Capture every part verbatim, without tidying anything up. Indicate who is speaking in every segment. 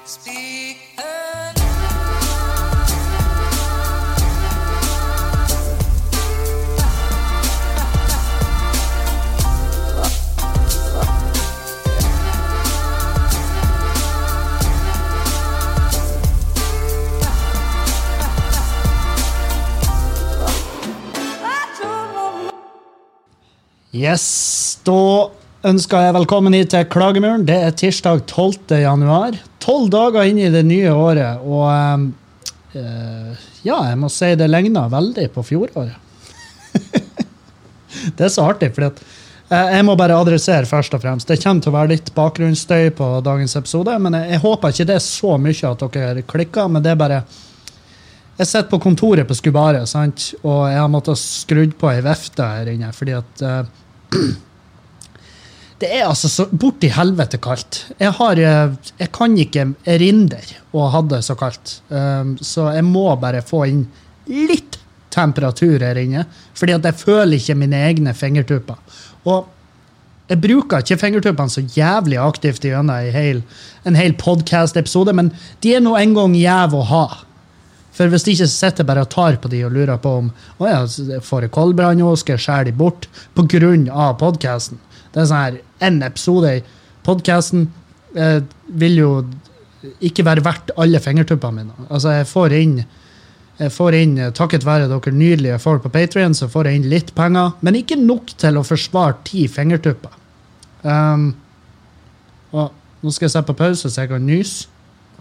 Speaker 1: Yes, da ønsker jeg velkommen hit til Klagemuren. Det er tirsdag tolvte januar. tolv dager inn i det nye året, og uh, ja, jeg må si det legner veldig på fjoråret. Det er så artig, fordi at uh, jeg må bare adressere først og fremst. Det kommer til å være litt bakgrunnsstøy på dagens episode, men jeg, jeg håper ikke det er så mye at dere klikker, men det er bare... Jeg sitter på kontoret på Skubare, sant? Og jeg har måttet skrudd på en vefte her inne, fordi at uh, det er altså så bort i helvete kaldt. Jeg, har, uh, jeg kan ikke erindre å ha det så kaldt, um, så jeg må bare få inn litt temperatur her inne, fordi at jeg føler ikke mine egne fingertupper. Og jeg bruker ikke fingertuppene så jævlig aktivt gjennom en hel, en hel podcast-episode, men de er nå en gang jæv å ha. For hvis de ikke sitter bare og tar på de og lurer på om å ja, får jeg koldbrann og skal jeg skjære de bort på grunn av podcasten. Det er sånn her, en episode i podcasten eh, vil jo ikke være verdt alle fingertuppene mine. Altså jeg får inn, jeg får inn takket være dere nydelige folk på Patreon, så får jeg inn litt penger, men ikke nok til å forsvare ti fingertupper. Um, og nå skal jeg se på pause så jeg kan nyse.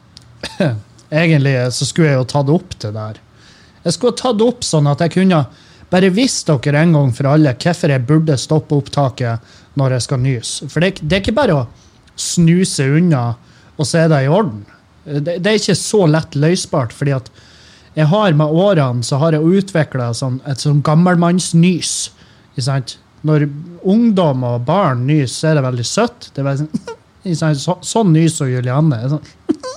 Speaker 1: Egentlig så skulle jeg jo tatt opp det der. Jeg skulle tatt opp sånn at jeg kunne bare visst dere en gang for alle hvorfor jeg burde stoppe opptaket når jeg skal nyse. For det, det er ikke bare å snuse unna og se det i orden. Det, det er ikke så lett løsbart, fordi at jeg har med årene så har jeg utviklet sånn, et sånn gammelmannsnys. Ikke sant? Når ungdom og barn nys, så er det veldig søtt. Det er veldig sånn, så, sånn nys og Julianne. Sånn.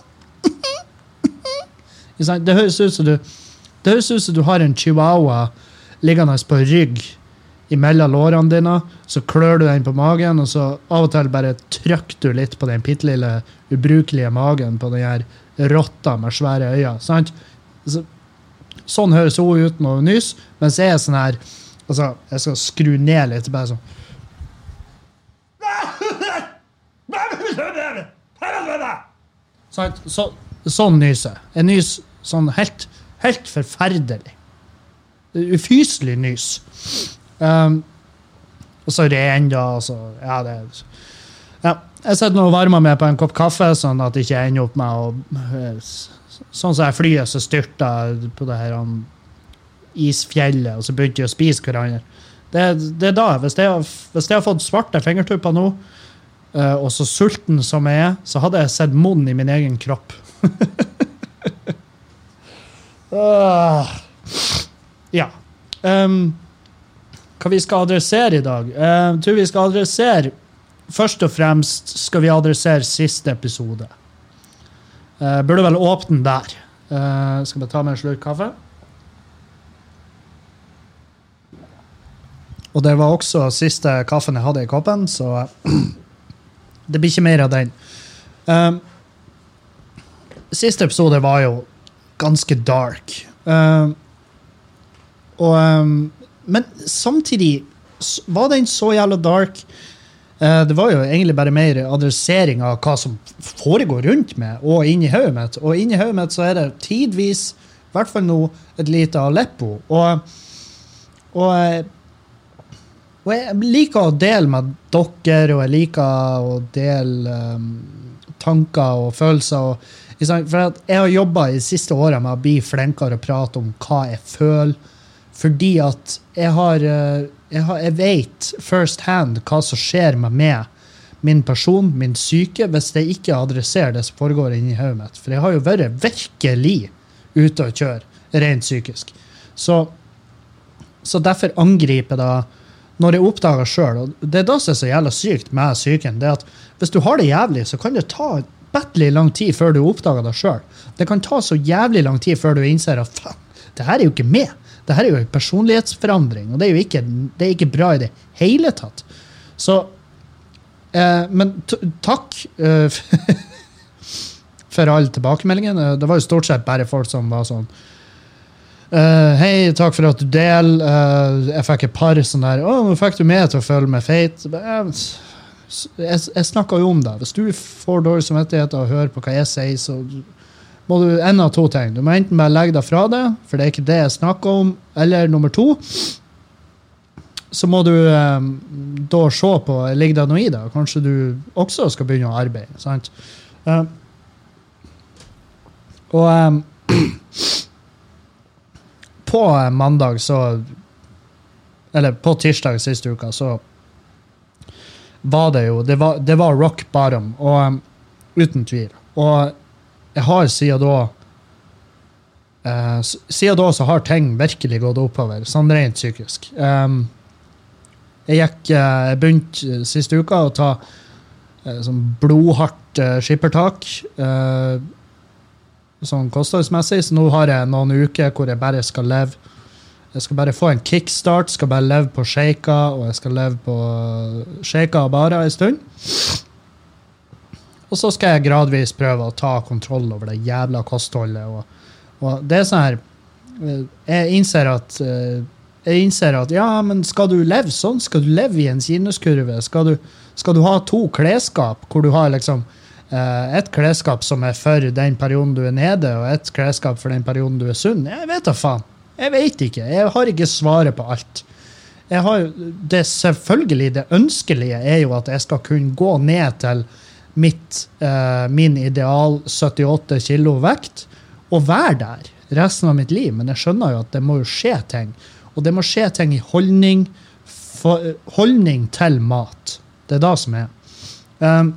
Speaker 1: Det høres ut som du, det høres ut som du har en chihuahua liggende på rygg imellom lårene dine, så klør du den på magen, og så av og til bare trykker du litt på den pittelille, ubrukelige magen på den her rotta med svære øyne. Sant? Så, sånn høres hun ut når hun nys, mens jeg er sånn her, altså, jeg skal skru ned litt, bare sånn. Sant? Så, sånn nyser. Jeg nys sånn helt, helt forferdelig. Ufyselig nys. Um, og så ren da, altså, ja, det er... Ja, jeg setter noe varme med på en kopp kaffe, sånn at jeg ikke ender opp med å... Sånn som jeg flyet så styrtet på det her um, isfjellet, og så begynte jeg å spise hverandre. Det, det er da, hvis jeg, har, hvis jeg har fått svarte fingertupper nå, uh, og så sulten som jeg er, så hadde jeg sett munn i min egen kropp. uh, ja. Um, hva vi skal adressere i dag? Uh, jeg tror vi skal adressere, først og fremst skal vi adressere siste episode. Uh, burde vel åpne der. Uh, skal bare ta med en slurk kaffe. Og det var også siste kaffen jeg hadde i koppen, så det blir ikke mer av den. Um, Siste episode var jo ganske dark. Uh, og, um, men samtidig var den så jævla dark. Uh, det var jo egentlig bare mer adressering av hva som foregår rundt meg og inn i hodet mitt. Og inn i hodet mitt så er det tidvis, i hvert fall nå, et lite Aleppo. Og, og, og jeg liker å dele med dere, og jeg liker å dele um, tanker og følelser og for at jeg har jobbet i de siste årene med å bli flinkere og prate om hva jeg føler, fordi at jeg har, jeg har, jeg vet first hand hva som skjer med meg, min person, min syke, hvis jeg ikke adresserer det som foregår inni hodet mitt. For jeg har jo vært virkelig ute å kjøre, rent psykisk. Så, så derfor angriper jeg da, når jeg oppdager selv, og det er da som er så jævla sykt med syken, det er at hvis du har det jævlig, så kan det ta bettelig lang tid før du oppdager det selv. Det kan ta så jævlig lang tid før du innser at faen, det her er jo ikke med. Det her er jo en personlighetsforandring, og det er jo ikke, det er ikke bra i det hele tatt. Så, eh, men t- takk. Eh, for alle tilbakemeldingene. Det var jo stort sett bare folk som var sånn Uh, hei, takk for at du del uh, jeg fikk et par sånn der åh, nå fikk du meg til å føle meg feit jeg, jeg, jeg snakker jo om det hvis du får dårlig samvittighet og hører på hva jeg sier så må du en av to ting du må enten bare legge deg fra det for det er ikke det jeg snakker om eller nummer to så må du um, da se på ligger det noe i det kanskje du også skal begynne å arbeide sant? Uh, og um, på mandag så eller på tirsdag siste uka så var det jo det var, det var rock bottom og um, uten tvil og jeg har siden da uh, siden da så har ting virkelig gått oppover sånn rent psykisk um, jeg gikk uh, jeg begynte siste uka å ta uh, sånn blodhardt uh, skippertak uh, sånn kostnadsmessig, så nå har jeg noen uker hvor jeg bare skal leve jeg skal bare få en kickstart, skal bare leve på shaker, og jeg skal leve på shaker og bare en stund og så skal jeg gradvis prøve å ta kontroll over det jævla kostholdet og, og det er sånn her jeg innser at jeg innser at ja, men skal du leve sånn, skal du leve i en sinuskurve skal du, skal du ha to klesskap hvor du har liksom Uh, et klesskap som er for den perioden du er nede, og et klesskap for den perioden du er sunn. Jeg vet da faen. Jeg vet ikke. Jeg har ikke svaret på alt. Jeg har, det selvfølgelig, det ønskelige er jo at jeg skal kunne gå ned til mitt, uh, min ideal syttiåtte kilo vekt, og være der resten av mitt liv. Men jeg skjønner jo at det må jo skje ting. Og det må skje ting i holdning, for, holdning til mat. Det er det som er. Um,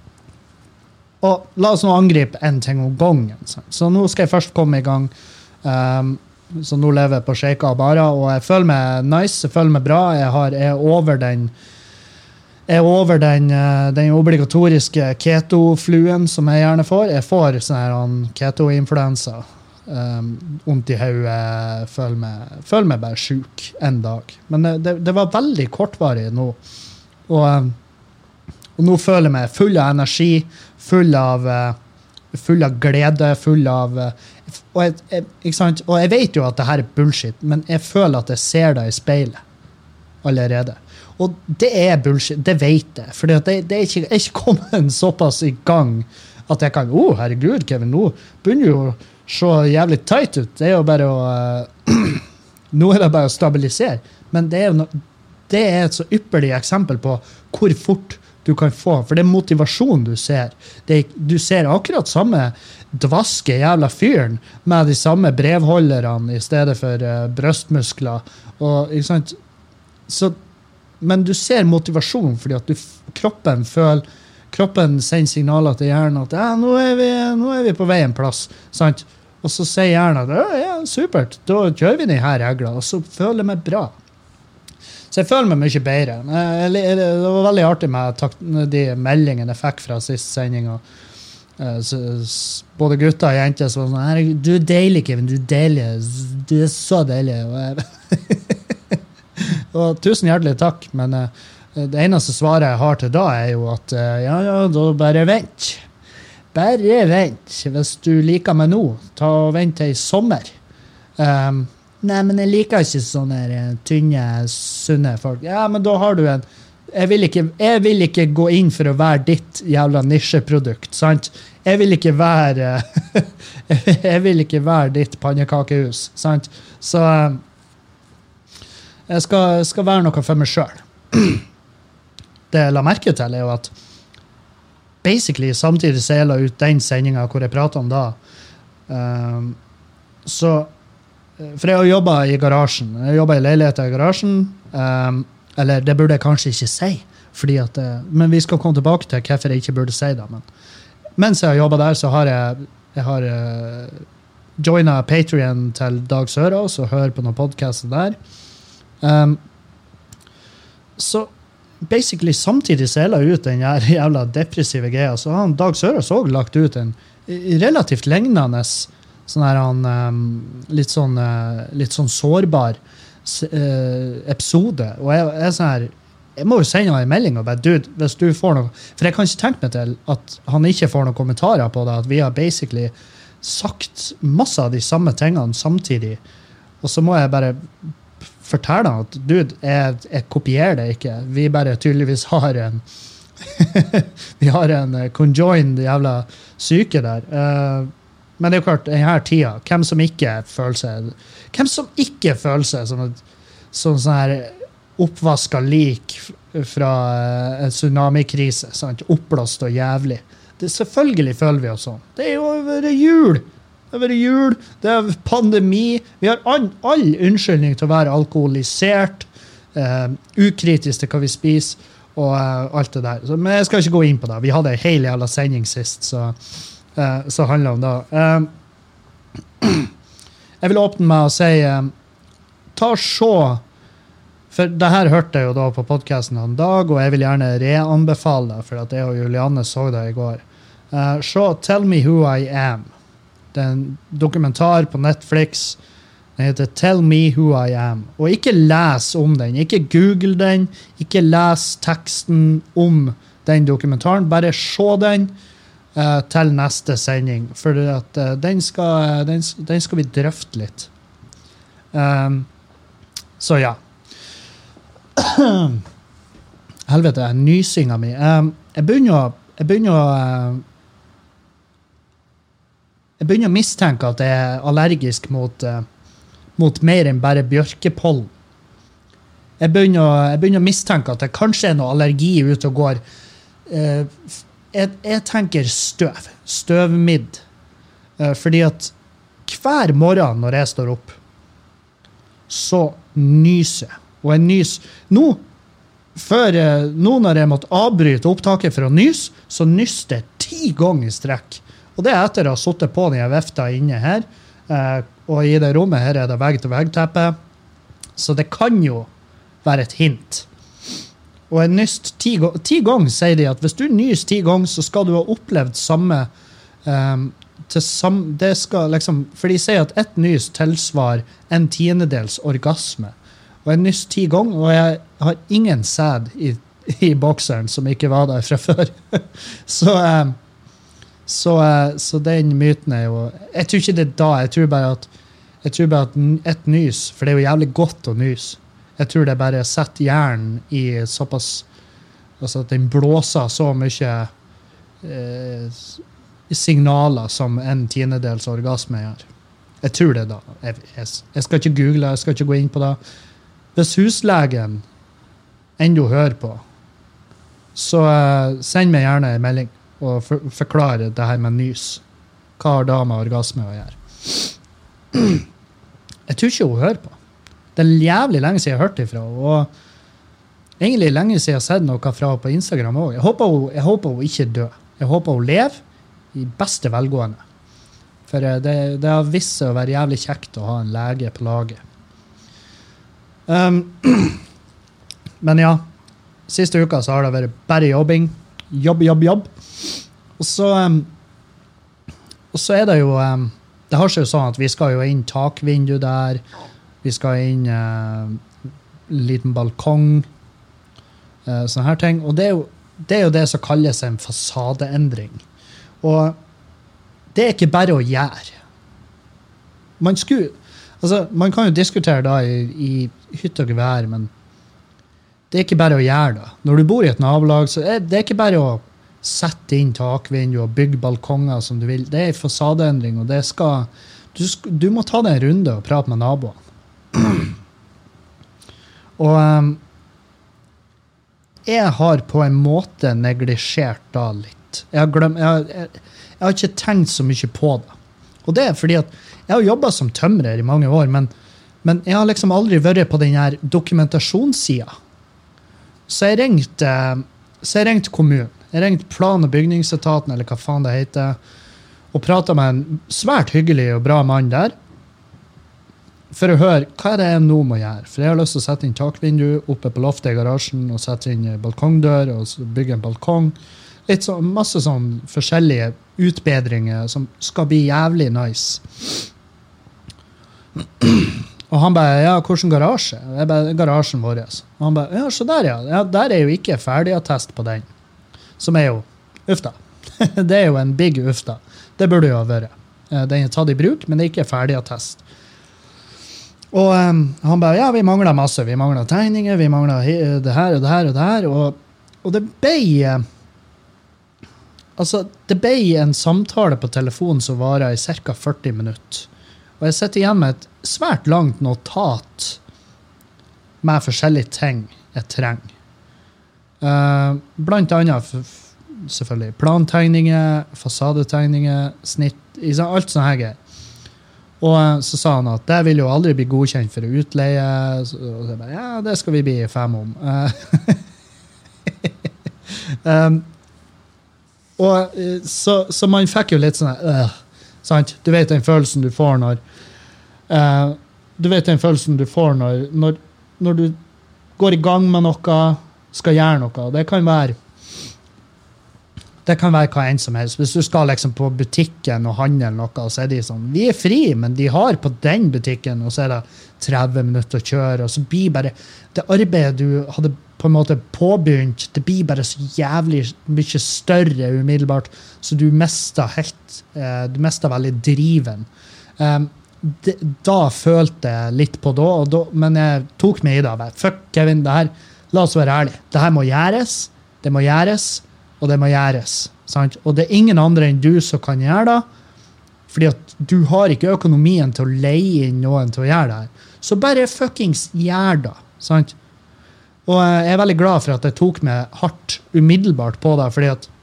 Speaker 1: Og la oss nå angripe en ting om gangen. Så nå skal jeg først komme i gang. Um, så nå lever jeg på shaker og bare, og jeg føler meg nice, jeg føler meg bra. Jeg, har, jeg er over den, jeg er over den, den obligatoriske keto-fluen som jeg gjerne får. Jeg får sånn her keto-influensa. Um, ondt i hodet, føler meg, føler meg bare syk en dag. Men det, det var veldig kortvarig nå. Og, og nå føler jeg meg full av energi, full av full av glede, full av og jeg, jeg, ikke sant? Og jeg vet jo at det her er bullshit, men jeg føler at jeg ser det i speilet allerede. Og det er bullshit, det vet jeg, for det, det er ikke, jeg er ikke kommet såpass i gang at jeg kan, å oh, herregud Kevin, nå begynner jo å se jævlig tight ut, det er jo bare å uh, nå er det bare å stabilisere, men det er jo no, det er et så ypperlig eksempel på hvor fort du kan få, for det er motivasjon du ser. Det er, du ser akkurat samme dvaske jævla fyren med de samme brevholderne i stedet for uh, brøstmuskler. Og, ikke sant? Så, men du ser motivasjon fordi at du, kroppen føler, kroppen sender signaler til hjernen at ja, nå, er vi, nå er vi på vei en plass. Sant? Og så sier hjernen at ja, ja, supert, da kjører vi den her regla, og så føler jeg meg bra. Så jeg føler meg mye bedre. Det var veldig artig med de meldingene jeg fikk fra siste sending. Både gutter og jenter som var sånn, du er deilig, Kevin, du er deilig. Du er så deilig. Og tusen hjertelig takk, men det eneste svaret jeg har til da er jo at ja, ja, da bare vent. Bare vent. Hvis du liker meg nå, ta og vent til i sommer. Um, Nei, men jeg liker ikke sånne tynne, sunne folk. Ja, men da har du en... Jeg vil ikke, jeg vil ikke gå inn for å være ditt jævla nisjeprodukt, sant? Jeg vil ikke være... jeg vil ikke være ditt pannekakehus, sant? Så jeg skal, skal være noe for meg selv. Det jeg la merke til er jo at basically samtidig så jeg la ut den sendingen hvor jeg prater om da, um, så for jeg har jobbet i garasjen. Jeg jobbet i leiligheten i garasjen. Um, eller det burde jeg kanskje ikke si. Fordi at, men vi skal komme tilbake til hvorfor jeg ikke burde si det. Men mens jeg har jobbet der, så har jeg, jeg har, uh, joinet Patreon til Dag Sørås og hører på noen podcaster der. Um, så basically samtidig så jeg la ut den jævla depressive greia, så har Dag Sørås også lagt ut en relativt lignende sånn her han um, litt sånn uh, litt sånn sårbar uh, episode, og jeg, jeg er sånn her jeg må jo sende han en melding og bare, dude, hvis du får noe, for jeg kan ikke tenke meg til at han ikke får noen kommentarer på det, at vi har basically sagt masse av de samme tingene samtidig, og så må jeg bare fortelle han at, dude, jeg, jeg kopierer det ikke, vi bare tydeligvis har en vi har en conjoined jævla syke der, uh, men det er jo klart, i denne tida, hvem som ikke føler seg, hvem som ikke føler seg som et sånn sånn her oppvaska lik fra en tsunami-krise, sant? Oppblåst og jævlig. Det, selvfølgelig føler vi oss sånn. Det er jo vært jul. Det har vært jul, det er pandemi. Vi har all, all unnskyldning til å være alkoholisert, uh, ukritisk til hva vi spiser, og uh, alt det der. Så, men jeg skal ikke gå inn på det. Vi hadde en hel jævla sending sist, så, uh, så handler det om det. Uh, jeg vil åpne med å si, uh, ta og se. For det her hørte jeg jo da på podcasten en dag, og jeg vil gjerne reanbefale det, for at jeg og Julianne så det i går. Uh, så Tell Me Who I Am. Det er en dokumentar på Netflix. Den heter Tell Me Who I Am. Og ikke les om den, ikke google den, ikke les teksten om den dokumentaren, bare se den uh, til neste sending, for at, uh, den, skal, den, den skal vi drøfte litt. Um, så ja. Helvete, nysinga mi. Um, jeg begynner å jeg begynner å uh, jeg begynner å mistenke at jeg er allergisk mot, uh, mot mer enn bare bjørkepollen. Jeg begynner, å, jeg begynner å mistenke at det kanskje er noe allergi ute og går. Uh, jeg, jeg tenker støv. Støvmidd. Uh, fordi at hver morgen når jeg står opp, så nyser jeg. Og en nys. Nå, før, nå når jeg måtte avbryte opptaket for å nys, så nyste jeg ti ganger i strekk. Og det er etter å ha suttet på når jeg vefta inne her. Eh, og i det rommet her er det vegg-til-vegg-teppe. Så det kan jo være et hint. Og en nyst ti, ti ganger sier de at hvis du nys ti ganger, så skal du ha opplevd samme... Um, til sam, det skal liksom, for de sier at ett nys tilsvar en tiendedels orgasme. Og jeg nyst ti ganger, og jeg har ingen sæd i, i bokseren som ikke var der fra før. så, um, så, uh, så den myten er jo... Jeg tror ikke det er da, jeg tror bare at, jeg tror bare at et nys, for det er jo jævlig godt å nys. Jeg tror det bare setter hjernen i såpass... Altså at den blåser så mye uh, signaler som en tiendedels orgasme gjør. Jeg tror det da. Jeg, jeg, jeg skal ikke google, jeg skal ikke gå inn på det. Hvis huslegen enda hører på, så uh, send meg gjerne en melding og for, forklare det her med nys. Hva har da med orgasme å gjøre? Jeg tror ikke hun hører på. Det er jævlig lenge siden jeg har hørt det fra, og egentlig lenge siden jeg har sett noe fra på Instagram også. Jeg håper hun, jeg håper hun ikke dør. Jeg håper hun lever i beste velgående. For uh, det, det har vist seg å være jævlig kjekt å ha en lege på laget. Um, men ja, siste uka så har det vært bare jobbing, jobb, jobb, jobb. Og så, um, og så er det jo, um, det har seg jo sånn at vi skal jo inn takvindu der, vi skal inn uh, liten balkong, uh, sånne her ting. Og det er, jo, det er jo det som kalles en fasadeendring. Og det er ikke bare å gjøre. Man skulle, altså, man kan jo diskutere da i, i hytt og gevær, men det er ikke bare å gjøre det. Når du bor i et nabolag, så er det ikke bare å sette inn takvindu og bygge balkonger som du vil. Det er en fasadeendring, og det skal, du, du må ta deg en runde og prate med naboene. Og um, jeg har på en måte neglisjert da litt. Jeg har, glemt, jeg, har, jeg, jeg har ikke tenkt så mye på det. Og det er fordi at jeg har jobbet som tømrer i mange år, men, men jeg har liksom aldri vært på den her dokumentasjonssiden. Så jeg ringte, så jeg ringte kommunen. Jeg ringte plan- og bygningsetaten, eller hva faen det heter, og pratet med en svært hyggelig og bra mann der, for å høre hva er det jeg nå må gjøre. For jeg har lyst til å sette inn takvindu oppe på loftet i garasjen, og sette inn balkongdør, og bygge en balkong. Litt så, masse sånn forskjellige utbedringer som skal bli jævlig nice. Og han bare, ja, hvordan garasje? Jeg bare, garasjen vår. Og han bare, ja, så der, ja. ja. Der er jo ikke ferdigattest på den. Som er jo ufta. Det er jo en big ufta. Det burde jo ha vært. Den er tatt i bruk, men det er ikke ferdigattest. Og um, han bare, ja, vi mangler masse. Vi mangler tegninger, vi mangler det her og det her og det her. Og, og det ble... Altså, det ble en samtale på telefonen som varer i cirka førti minutter. Og jeg sitter igjen med et svært langt notat med forskjellige ting jeg trenger. Uh, blant annet selvfølgelig plantegninger, fasadetegninger, snitt, alt sånne her greier. Og uh, så sa han at det vil jo aldri bli godkjent for å utleie. Så, og så bare, ja, det skal vi bli fem om. Uh, um, og uh, så, så man fikk jo litt sånn uh, sant? Du vet den følelsen du får når uh, du vet den følelsen du får når, når, når du går i gang med noe, skal gjøre noe. Det kan være det kan være hva enn som helst. Hvis du skal liksom på butikken og handle noe, så er de sånn, vi er fri, men de har på den butikken, og så er det tretti minutter å kjøre, og så blir bare det arbeidet du hadde på en måte påbegynt, det blir bare så jævlig mye større umiddelbart, så du mister helt, eh, du mister veldig driven. Um, det, da følte jeg litt på da, og da, men jeg tok meg i det. Bare, fuck Kevin, det her, la oss være ærlig. Det her må gjøres, det må gjøres, og det må gjøres. Sant? Og det er ingen andre enn du som kan gjøre det, fordi at du har ikke økonomien til å leie inn noen til å gjøre det her. Så bare fuckings gjør det. Sant? Og jeg er veldig glad for at jeg tok meg hardt umiddelbart på det, fordi at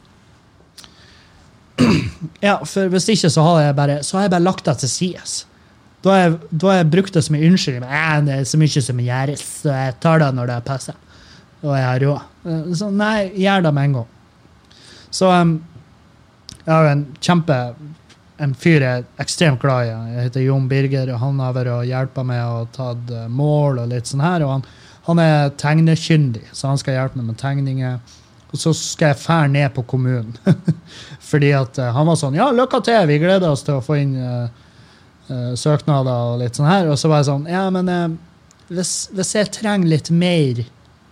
Speaker 1: ja, for hvis ikke så har jeg bare, så har jeg bare lagt det til sides. Da har jeg, da har jeg brukt det som en unnskyldning. Ja, det er så mye som gjøres, så jeg tar det når det passer. Og jeg har råd. Så nei, gjør det med en gang. Så um, jeg har en kjempe, en fyr jeg er ekstremt glad i. Jeg heter Jon Birger, og han har vært og hjulpet meg og tatt mål og litt sånn her, og han Han er tegnekyndig, så han skal hjelpe meg med tegninger. Og så skal jeg fære ned på kommunen. Fordi at uh, han var sånn, ja, lykke til, vi gleder oss til å få inn uh, uh, søknader og litt sånn her. Og så var jeg sånn, ja, men uh, hvis, hvis jeg trenger litt mer,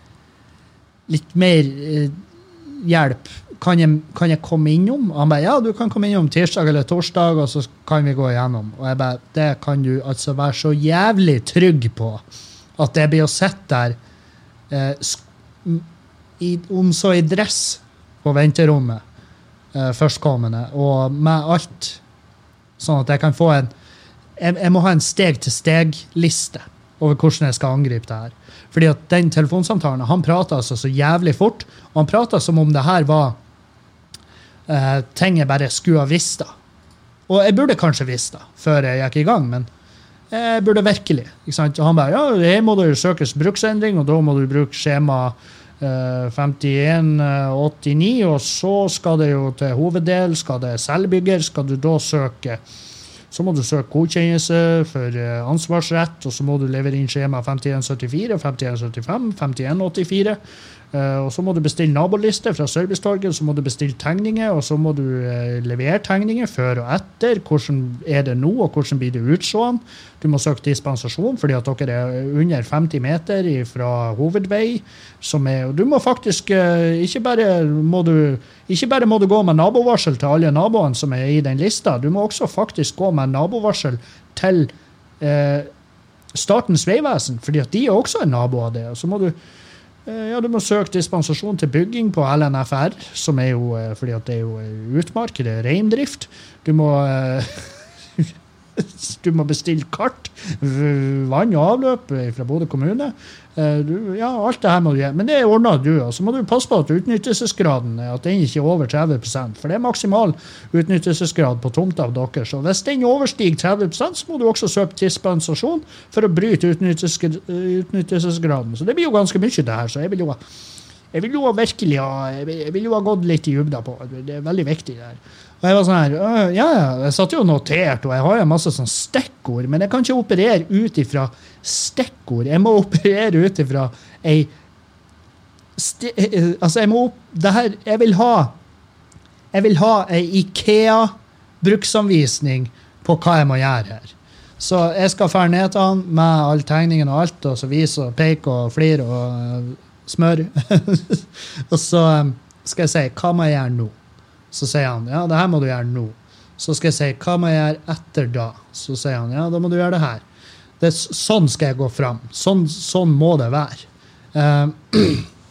Speaker 1: litt mer uh, hjelp, kan jeg, kan jeg komme innom? Og han bare, ja, du kan komme innom tirsdag eller torsdag, og så kan vi gå igjennom. Og jeg bare, det kan du altså være så jævlig trygg på, at det blir å sette der eh, i, om så i dress på venterommet eh, førstkommende, og med alt, sånn at jeg kan få en jeg, jeg må ha en steg-til-steg-liste over hvordan jeg skal angripe det her. Fordi at den telefonsamtalen, han pratet altså så jævlig fort, og han pratet som om det her var eh, ting jeg bare skulle ha visst da. Og jeg burde kanskje visst det før jeg gikk i gang, men jeg burde virkelig, ikke sant? Og han bare, ja, her må det jo søkes bruksendring, og da må du bruke skjema eh, femtien åttini, og så skal det jo til hoveddel, skal det selvbygger, skal du da søke, så må du søke godkjennelse for eh, ansvarsrett, og så må du levere inn skjema femtien syttifire, femtien syttifem, femtien åttifire, Uh, og så må du bestille naboliste fra Servicetorget, så må du bestille tegninger, og så må du uh, levere tegninger før og etter. Hvordan er det nå, og hvordan blir det utsående? Du må søke dispensasjon, fordi at dere er under femti meter fra hovedvei. Som er, og du må faktisk, uh, ikke, bare må du, ikke bare må du gå med nabovarsel til alle naboene som er i den lista, du må også faktisk gå med nabovarsel til uh, Statens Vegvesen, fordi at de er også en nabo av det. Og så må du Ja, du må søke dispensasjon til bygging på L N F R, som er jo, fordi at det er jo utmark, det er reindrift. Du må, du må bestille kart, vann og avløp fra Bodø kommune. Du, ja, alt det her må du gjøre. Men det er ordnet du, og så må du passe på at utnyttelsesgraden, at den ikke er over tretti prosent, for det er maksimal utnyttelsesgrad på tomta av dere. Så hvis den overstiger tretti prosent, så må du også søke dispensasjon for å bryte utnyttelsesgraden. Så det blir jo ganske mye det her, så jeg vil jo, jeg vil jo virkelig ha, jeg vil, jeg vil jo ha gått litt i dybden på. Det er veldig viktig det her. Og jeg var sånn her, ja, ja, jeg satt jo notert, og jeg har jo masse sånn stikkord, men jeg kan ikke operere ut ifra stikkord. Jeg må operere ut ifra ei, sti, altså jeg må, det her, jeg vil ha, jeg vil ha ei IKEA bruksanvisning på hva jeg må gjøre her. Så jeg skal fære ned til han med alle tegningene og alt, og så vise og peke og flir og uh, smør. Og så um, skal jeg si, hva må jeg gjøre nå? Så sier han, ja, det her må du gjøre nå. Så skal jeg si, hva må jeg gjøre etter da? Så sier han, ja, da må du gjøre det her. Det, sånn skal jeg gå frem. Sånn, sånn må det være. Uh,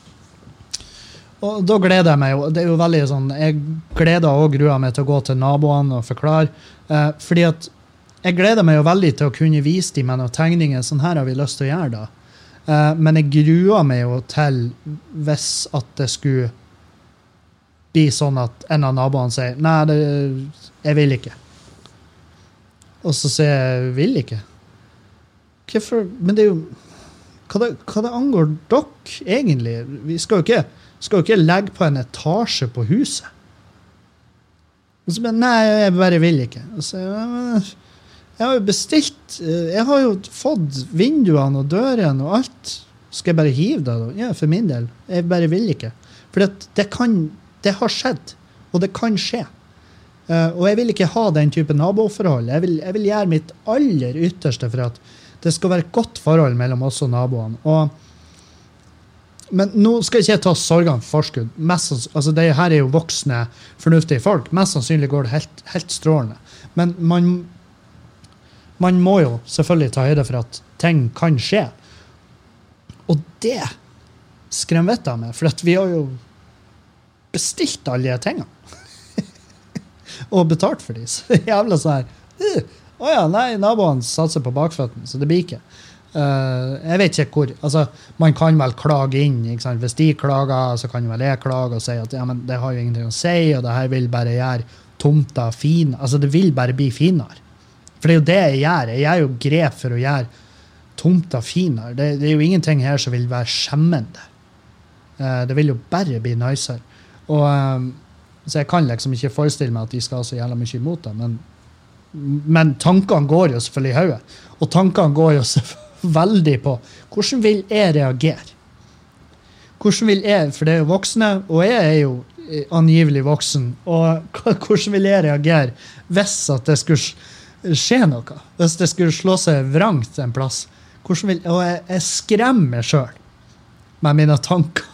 Speaker 1: og da gleder jeg meg jo, det er jo veldig sånn, jeg gleder og gruer meg til å gå til naboene og forklare, uh, fordi at jeg gleder meg jo veldig til å kunne vise dem med noen tegninger, sånn her har vi lyst til å gjøre da. Uh, men jeg gruer meg jo til hvis at det skulle bli sånn at en av naboene sier, nei, det, jeg vil ikke. Og så sier jeg, jeg vil ikke. Hvorfor? Men det er jo, hva det, hva det angår dere egentlig? Vi skal jo ikke, skal jo ikke legge på en etasje på huset. Og så bare, nei, jeg bare vil ikke. Og så jeg har jo bestilt, jeg har jo fått vinduene og dørene og alt. Skal jeg bare hive det da? Ja, for min del. Jeg bare vil ikke. For det, det kan, det har skjedd, og det kan skje. Uh, og jeg vil ikke ha den type naboforhold. Jeg vil, jeg vil gjøre mitt aller ytterste for at det skal være et godt forhold mellom oss og naboene. Og, men nå skal jeg ikke ta sorgene for forskudd. Mest, altså det her er jo voksne, fornuftige folk. Mest sannsynlig går det helt, helt strålende. Men man, man må jo selvfølgelig ta høyde for at ting kan skje. Og det skremmer vettet av meg, for at vi har jo bestilt alle de tingene. Og betalt for de. Så det er jævla sånn her, uh, å ja, nei, naboene satser på bakføtten, så det blir ikke. Uh, jeg vet ikke hvor, altså, man kan vel klage inn, ikke sant? Hvis de klager, så kan vel jeg klage og si at ja, men det har jo ingenting å si, og det her vil bare gjøre tomta fin, altså det vil bare bli finere. For det er jo det jeg gjør, jeg gjør jo grep for å gjøre tomta finere. Det, det er jo ingenting her som vil være skjemmende. Uh, det vil jo bare bli nicer. Og um, så jeg kan liksom ikke forestille meg at de skal ha så jævla mye imot det, men, men tankene går jo selvfølgelig i hodet. Og tankene går jo veldig på hvordan vil jeg reagere? Hvordan vil jeg, for det er jo voksne, og jeg er jo angivelig voksen, og hvordan vil jeg reagere hvis at det skulle skje noe? Hvis det skulle slå seg vrangt en plass? Hvordan vil, og jeg, jeg skremmer meg selv med mine tanker.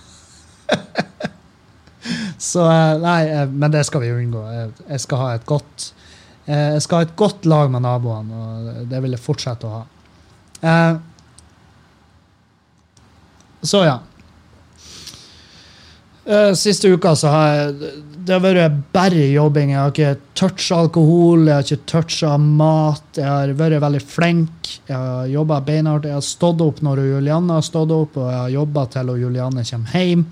Speaker 1: Så nei, men det skal vi jo unngå. Jeg skal ha et godt jeg skal ha et godt lag med naboene, og det vil jeg fortsette å ha. Så ja. Siste uka så har jeg det har vært bare jobbing. Jeg har ikke touchet alkohol, jeg har ikke touchet mat, jeg har vært veldig flink, jeg har jobbet beinhardt, jeg har stått opp når Julianne har stått opp, og jeg har jobbet til Julianne kommer hjem.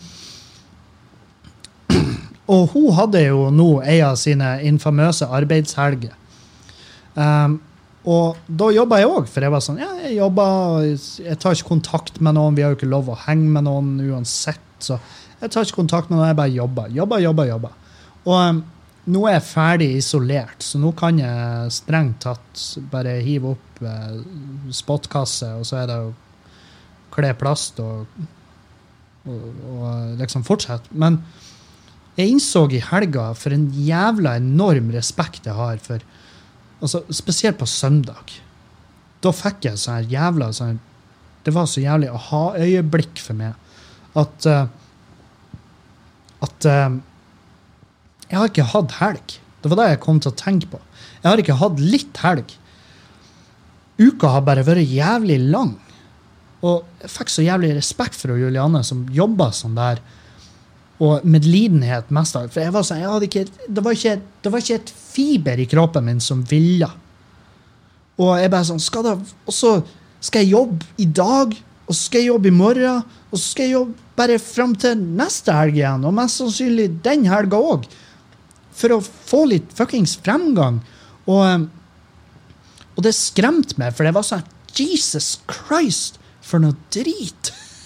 Speaker 1: Og hun hadde jo nå en av sine infamøse arbeidshelger. Um, og da jobbet jeg også, for jeg var sånn, ja, jeg jobber, jeg tar ikke kontakt med noen, vi har jo ikke lov å henge med noen uansett, så jeg tar ikke kontakt med noen, jeg bare jobber, jobber, jobber, jobber. Og um, nå er jeg ferdig isolert, så nå kan jeg strengt tatt bare hive opp eh, spotkasse, og så er det jo kle plast og, og, og liksom fortsette. Men jeg innså i helga for en jævla enorm respekt jeg har for, altså spesielt på søndag. Da fikk jeg sånn jævla, sånn, det var så jævlig aha-øyeblikk for meg, at, uh, at uh, jeg har ikke hatt helg. Det var det jeg kom til å tenke på. Jeg har ikke hatt litt helg. Uka har bare vært jævlig lang. Og jeg fikk så jævlig respekt for Julianne som jobbet sånn der, og medlidenhet mest av, for jeg var sånn, jeg hadde ikke, det var ikke, det var ikke et fiber i kroppen min som ville. Og jeg bare sånn, skal det, og så skal jeg jobbe i dag, og så skal jeg jobbe i morgen, og så skal jeg jobbe bare frem til neste helg igjen, og mest sannsynlig den helga også, for å få litt fuckings fremgang. Og, og det skremte meg, for det var sånn, Jesus Christ, for noe drit.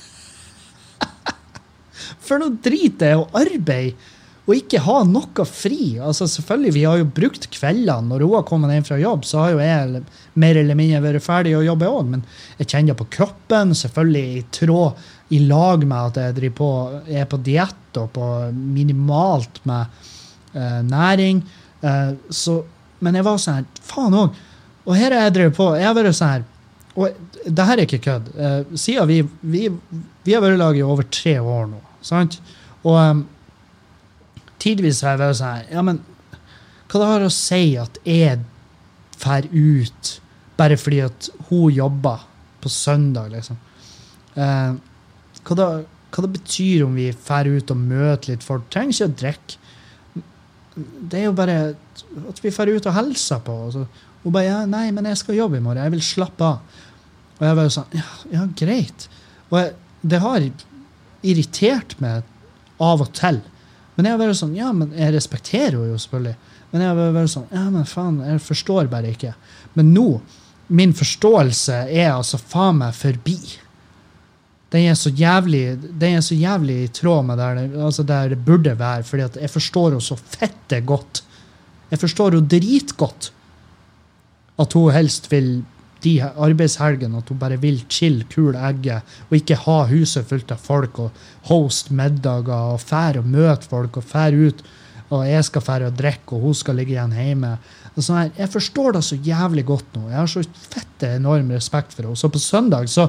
Speaker 1: For noe drit det er å arbeide og ikke ha noe fri. Altså selvfølgelig, vi har jo brukt kveldene. Når hun har kommet inn fra jobb, så har jo jeg mer eller mindre vært ferdig å jobbe også. Men jeg kjenner på kroppen, selvfølgelig i tråd, i lag med at jeg, på, jeg er på diett og på minimalt med eh, næring. Eh, så, men jeg var sånn, faen også, Og her er jeg drevet på, jeg har vært sånn her, og det her er ikke kødd, uh, siden vi, vi, vi har vært laget i over tre år nå, sant? Og um, tidvis har jeg vært sånn her, ja, men hva det har å si at jeg fer ut bare fordi at hun jobber på søndag, liksom? Uh, hva, da, hva det betyr om vi fer ut og møter litt folk? Trenger ikke å drikke. Det er jo bare at vi fer ut og helser på, og så og bare, ja, nei, men jeg skal jobbe i morgen, jeg vil slappe av. Og jeg var sånn, ja, ja greit. Og jeg, det har irritert meg av og til. Men jeg var sånn, ja, men jeg respekterer jo selvfølgelig. Men jeg var sånn, ja, men faen, jeg forstår bare ikke. Men nå, min forståelse er altså faen meg forbi. Den er så jævlig, den er så jævlig i tråd med der det, altså der det burde være, fordi at jeg forstår jo så fette godt. Jeg forstår jo dritgodt at hun helst vil de arbeidshelgen, at hun bare vil chill, kul egge, og ikke ha huset fullt av folk, og host middager, og fære og møte folk, og fære ut, og jeg skal fære og drikke, og hun skal ligge igjen hjemme. Og sånn her, jeg forstår det så jævlig godt nå. Jeg har så fette enorm respekt for henne. Så på søndag, så,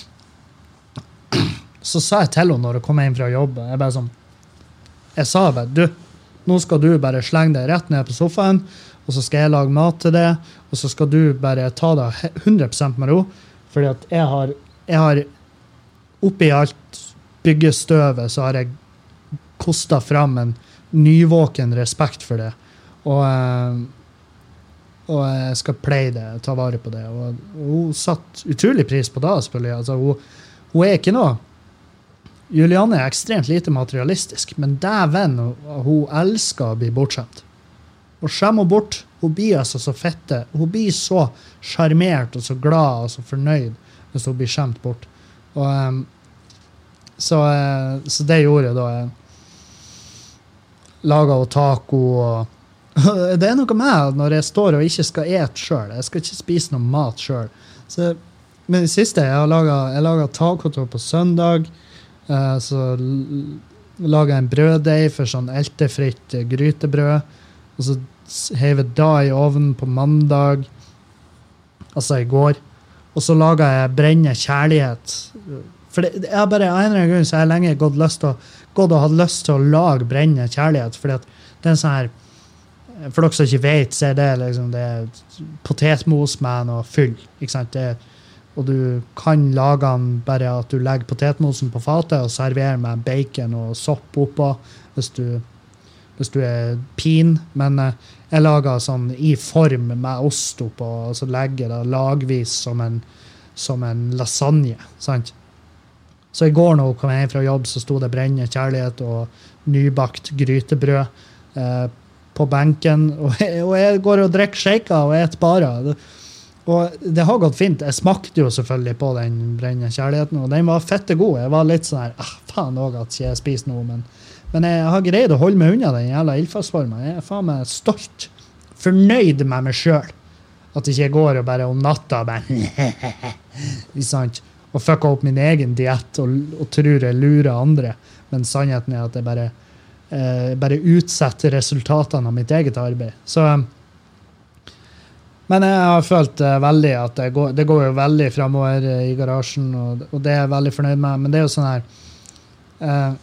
Speaker 1: så sa jeg til henne når hun kom inn fra jobb, jeg bare sånn, jeg sa bare, du, nå skal du bare slenge deg rett ned på sofaen, og så skal jeg lage mat til det, og så skal du bare ta det hundre prosent med ro, fordi at jeg har, jeg har oppi alt byggestøvet, så har jeg kostet fram en nyvåken respekt for det, og, og jeg skal pleie det, ta vare på det, og, og hun satt utrolig pris på det, selvfølgelig. Altså, hun, hun er ikke noe, Julianne er ekstremt lite materialistisk, men dæven, hun elsker å bli bortskjemt. Og skjemmer bort, hun blir altså så fette, hun blir så charmert og så glad og så fornøyd hvis hun blir skjemt bort. Og, um, så, uh, så det gjorde jeg da. Jeg laget hun taco, og det er noe med når jeg står og ikke skal ete selv. Jeg skal ikke spise noe mat selv. Så, men det siste, jeg har laget, jeg laget taco på søndag, uh, så laget jeg en brøddeig for sånn eltefritt grytebrød, og så hevet da i ovnen på mandag, altså i går, og så laget jeg brenne kjærlighet. For det, jeg har bare en eller annen grunn så jeg har lenge gått, lyst til, gått og hatt lyst til å lage brenne kjærlighet, fordi at det er en sånn her, for dere som ikke vet, så er det liksom, det er potetmos med noe fyll, ikke sant? Det, og du kan lage den bare at du legger potetmosen på fatet og serverer med bacon og sopp oppå, hvis du hvis du er pin, men uh, jeg lager sånn i form med ost opp, og så legger det lagvis som en, som en lasagne, sant? Så i går når jeg kom hjem fra jobb, så stod det brenne kjærlighet og nybakt grytebrød uh, på benken, og jeg, og jeg går og drikker shaker og et bare. Og det har gått fint. Jeg smakte jo selvfølgelig på den brenne kjærligheten, og den var fette god. Jeg var litt sånn her, ah, faen også at ikke jeg spiser noe, men Men jeg har greid å holde meg unna den jævla ildfastformen. Jeg er faen meg stolt. Fornøyd med meg selv. At jeg ikke går og bare om natta bare og fucker opp min egen diett og, og tror jeg lurer andre. Men sannheten er at jeg bare, eh, bare utsetter resultatene av mitt eget arbeid. Så, men jeg har følt eh, veldig at det går, det går jo veldig fremover i garasjen, og, og det er jeg veldig fornøyd med. Men det er jo sånn her... Eh,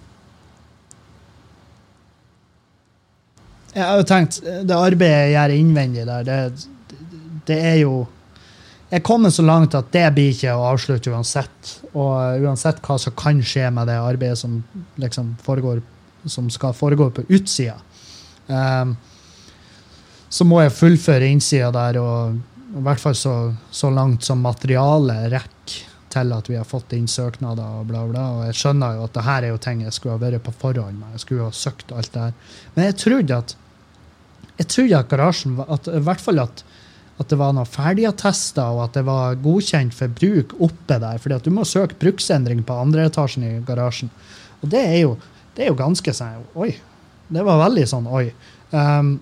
Speaker 1: Jeg har jo tenkt, det arbeidet jeg gjør innvendig der, det, det er jo... Jeg kommer så langt at det blir ikke å avslutte uansett. Og uansett hva som kan skje med det arbeidet som, liksom foregår, som skal foregå på utsida. Um, så må jeg fullføre innsida der, og i hvert fall så, så langt som materialet rekker til at vi har fått inn søknader og bla bla. Og jeg skjønner jo at det her er jo ting jeg skulle ha vært på forhånd med. Jeg skulle ha søkt alt det her. Men jeg trodde at jeg trodde at garasjen var, at, i hvert fall at, at det var noe ferdigattester, og at det var godkjent for bruk oppe der, fordi at du må søke bruksendring på andre etasjen i garasjen. Og det er jo, det er jo ganske sånn, oi, det var veldig sånn, oi. Um,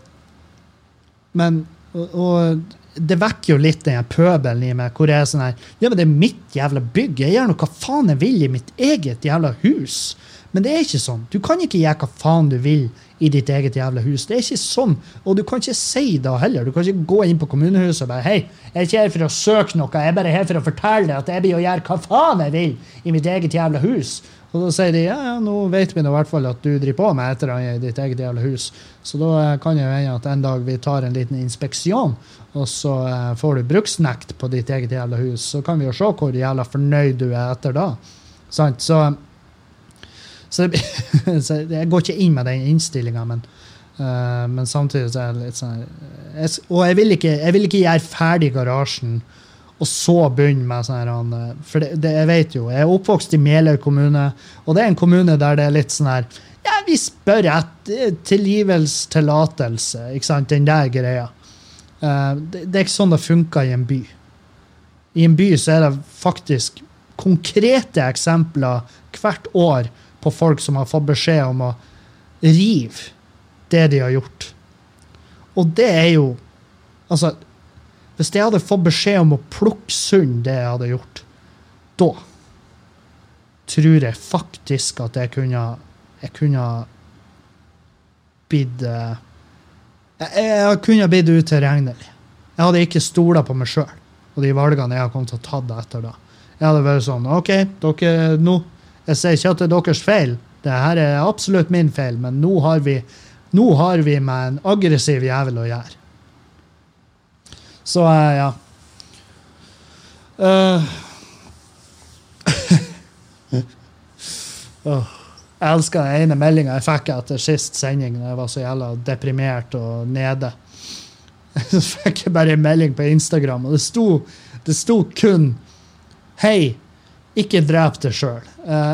Speaker 1: men, og, og det vekker jo litt den pøbelen i meg, hvor jeg er sånn her, ja, men det er mitt jævla bygg, jeg gjør noe hva faen jeg vil i mitt eget jævla hus, Men det er ikke sånn. Du kan ikke gjøre hva faen du vil i ditt eget jævla hus. Det er ikke sånn. Og du kan ikke si det heller. Du kan ikke gå inn på kommunehuset og bare, hei, jeg er ikke her for å søke noe, jeg er bare her for å fortelle deg at jeg blir å gjøre hva faen jeg vil i mitt eget jævla hus. Og da sier de, ja, ja, nå vet vi nå i hvert fall at du driver på med etter i ditt eget jævla hus. Så da kan jeg jo hende at en dag vi tar en liten inspeksjon, og så uh, får du bruksnekt på ditt eget jævla hus. Så kan vi jo se hvor jævla fornøyd du er etter da. Sant? Så... Så, det, så jeg går ikke inn med den innstillingen, men, uh, men samtidig så er det litt sånn jeg, og jeg vil, ikke, jeg vil ikke gjøre ferdig garasjen og så begynne med sånn her, for det, det, jeg vet jo, jeg er oppvokst i Meløy kommune, og det er en kommune der det er litt sånn her, ja, vi spør etter tilgivelsestillatelse, ikke sant, den der greia. Uh, det, det er ikke sånn det funker i en by. I en by så er det faktisk konkrete eksempler hvert år på folk som har fått beskjed om å rive det de har gjort. Og det er jo, altså, hvis jeg hadde fått beskjed om å plukke sund det jeg hadde gjort, da tror jeg faktisk at jeg kunne, jeg kunne blitt, jeg, jeg kunne blitt utilregnelig. Jeg hadde ikke stolet på meg selv, og de valgene jeg har kommet til å ta det etter da. Jeg hadde vært sånn, ok, dere, nå, jeg sier ikke at det er deres feil. Det her er absolutt min feil, men nå har vi, nå har vi med en aggressiv jævel å gjøre. Så, uh, ja. Uh. oh. Jeg elsker den ene meldingen jeg fikk etter sist sending, når jeg var så jævla deprimert og nede. Så fikk jeg bare en melding på Instagram, og det sto, det sto kun hei, ikke drep deg selv. Uh,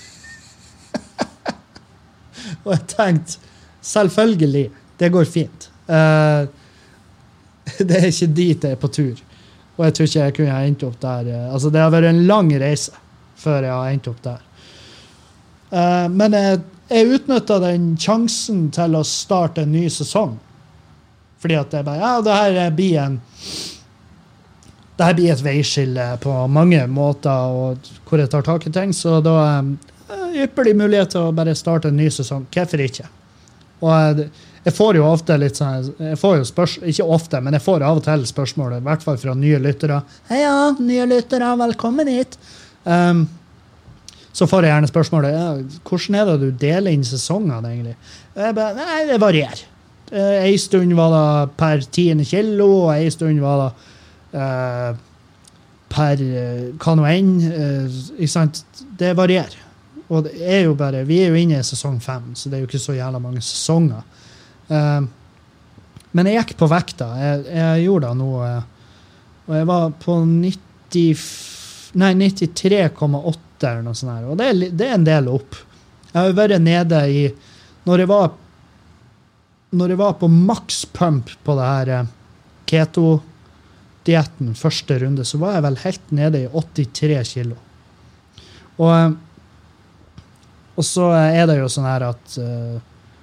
Speaker 1: og jeg tenkte, selvfølgelig, det går fint. Uh, det er ikke dit jeg er på tur. Og jeg tror ikke jeg kunne ha endt opp der. Uh, altså, det har vært en lang reise før jeg har endt opp der. Uh, men jeg, jeg utnyttet den sjansen til å starte en ny sesong. Fordi at jeg bare, ja, det her blir en Dette blir et veiskille på mange måter, og hvor jeg tar tak i ting, så da er ypperlig mulighet til å bare starte en ny sesong. Hvorfor ikke? Og jeg, jeg får jo ofte litt sånn, jeg får jo spørsmål, ikke ofte, men jeg får av og til spørsmål, i hvert fall fra nye lyttere. Hei ja, nye lyttere, velkommen hit. Um, så får jeg gjerne spørsmålet, ja, hvordan er det du deler inn sesongene egentlig? Jeg bare, nei, det varierer. En stund var det per tiende kilo, og en stund var det Uh, per uh, hva nå enn uh, ikke sant? Det varierer, og det er jo bare, vi er jo inne i sesong fem, så det er jo ikke så jævla mange sesonger. Uh, men jeg gikk på vekta, jeg, jeg gjorde det nå, uh, og jeg var på nitti, nei, nittitre komma åtte eller noe sånt her, og det er, det er en del opp. Jeg har jo vært nede i, når jeg var når jeg var på maks pump på det her uh, keto dietten første runde, så var jeg vel helt nede i åttitre kilo. Og, og så er det jo sånn her at uh,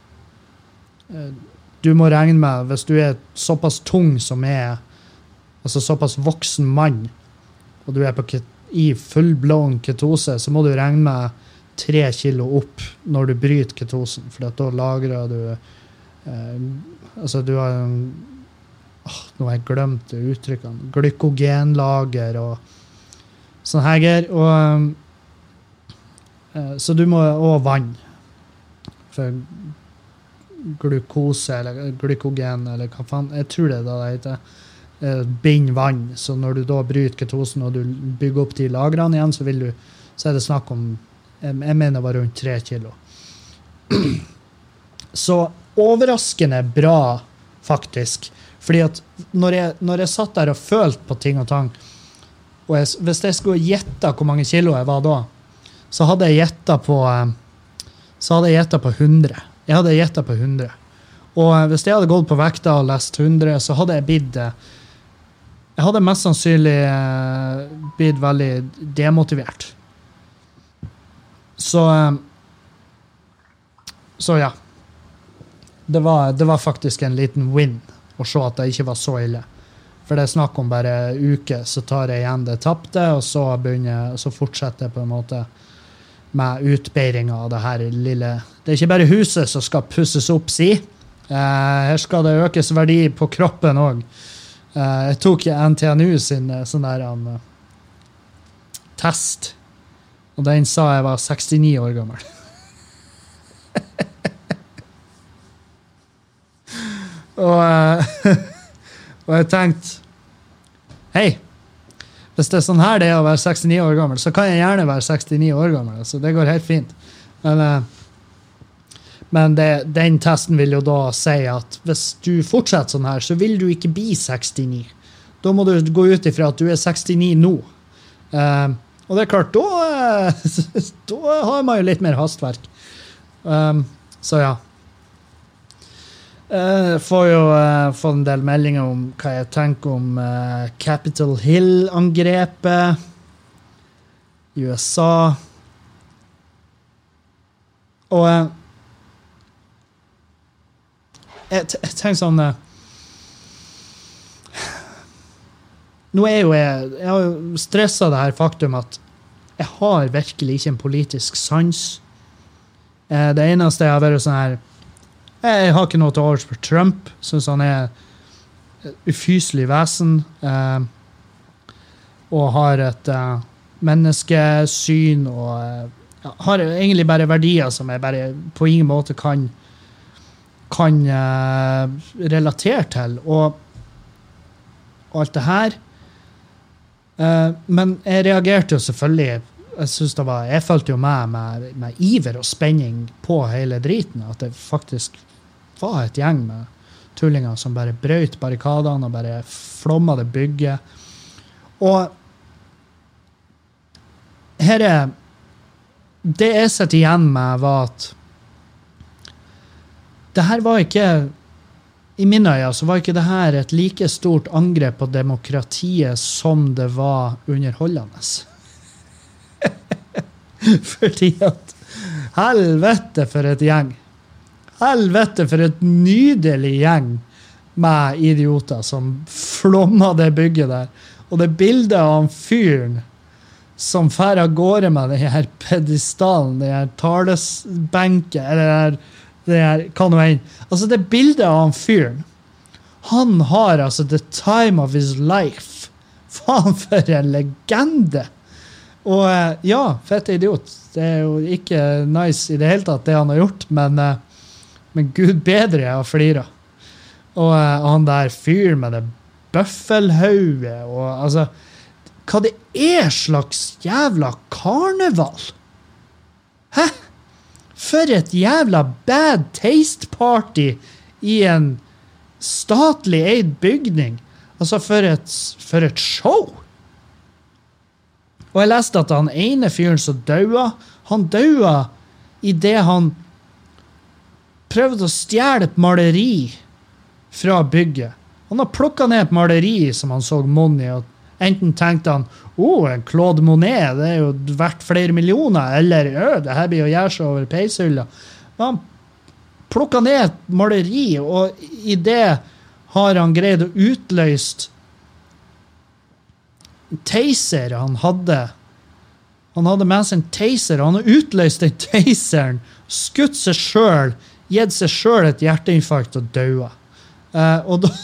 Speaker 1: du må regne med, hvis du er såpass tung som er, altså såpass voksen mann, og du er på ket, i fullblån ketose, så må du regne med tre kilo opp når du bryter ketosen, for da lagrer du uh, altså du har en Oh, nå har jeg glemt det uttrykkene. Glykogenlager og sånn her. Og, uh, så du må, og vann. For glukose, eller glykogen, eller hva faen, jeg tror det da det heter, uh, bind vann. Så når du da bryter ketosen, og du bygger opp de lagrene igjen, så vil du, så er det snakk om, jeg, jeg mener det var rundt tre kilo. Så overraskende bra, faktisk. Fordi at når jeg, når jeg satt der og følte på ting og tang, og jeg, hvis jeg skulle gjette hvor mange kilo jeg var da, så hadde jeg gjettet på, så hadde jeg gjettet på hundre. Jeg hadde gjettet på hundre. Og hvis jeg hadde gått på vekta og lest hundre, så hadde jeg blitt, jeg hadde mest sannsynlig blitt veldig demotivert. Så, så ja. Det var, det var faktisk en liten win og se at det ikke var så ille. For det er snakk om bare uke, så tar jeg igjen det tappte, og så begynner, så fortsetter jeg på en måte med utbeiringen av det her lille. Det er ikke bare huset som skal pusses opp, si. Eh, her skal det økes verdi på kroppen også. Eh, jeg tok N T N U sin sånn der um, test, og den sa jeg var sekstini år gammel. og, uh, og jeg tenkte, hei, hvis det er sånn her det er å være sekstini år gammel, så kan jeg gjerne være sekstini år gammel. Altså, det går helt fint. Men, uh, men det, den testen vil jo da si at hvis du fortsetter sånn her, så vil du ikke bli sekstini. Da må du gå ut ifra at du er sekstini nå. Uh, og det er klart, da, uh, da har man jo litt mer hastverk. Um, så ja. Jeg uh, får jo uh, få en del meldinger om hva jeg tenker om uh, Capitol Hill-angrepet i U S A. Og uh, jeg, jeg tenker sånn uh, nå er jo jeg jeg har jo stresset det her faktum at jeg har virkelig ikke en politisk sans. Uh, det eneste jeg har vært sånn her Jeg har ikke noe til års for Trump. Synes han er ufyselig vesen. Eh, og har et eh, menneskesyn og eh, har egentlig bare verdier som jeg bare på ingen måte kan kan eh, relatere til. Og, og alt det her. Eh, men jeg reagerte jo selvfølgelig jeg synes det var, jeg følte jo med, med med iver og spenning på hele driten. At det faktisk var et gjeng med tullinger som bare brøt barrikadene og bare flommet det bygget. Og her er det jeg sett igjen med var at det her var ikke i mine øyne så var ikke det her et like stort angrep på demokratiet som det var underholdende. Fordi at helvete for et gjeng. Helvete for et nydelig gjeng med idioter som flommer det bygget der. Og det bildet av en fyren som fer av gårde med den her pedestalen, den her talesbenken, eller det her, hva nå enn. Altså det bildet av en fyren, han har altså the time of his life. Faen for en legende. Og ja, fett idiot. Det er jo ikke nice i det hele tatt det han har gjort, men Men Gud bedre jeg har fliret. Og uh, han der fyr med det bøffelhauet, og altså, hva det er slags jævla karneval? Hæ? For et jævla bad taste party i en statlig eid bygning. Altså, for et, for et show. Og jeg leste at han ene fyren som døde, han døde i det han prøvde å stjele et maleri fra bygget. Han har plukket ned et maleri som han så money, og enten tenkte han, oh, en Claude Monet, det er jo verdt flere millioner, eller, øh, det her blir jo gjør seg over peishylla. Men han plukket ned et maleri, og i det har han greid å utløst taser han hadde. Han hadde med seg en taser, og han har utløst den taseren, skutt seg selv, gitt seg selv et hjerteinfarkt og døde. Uh, og da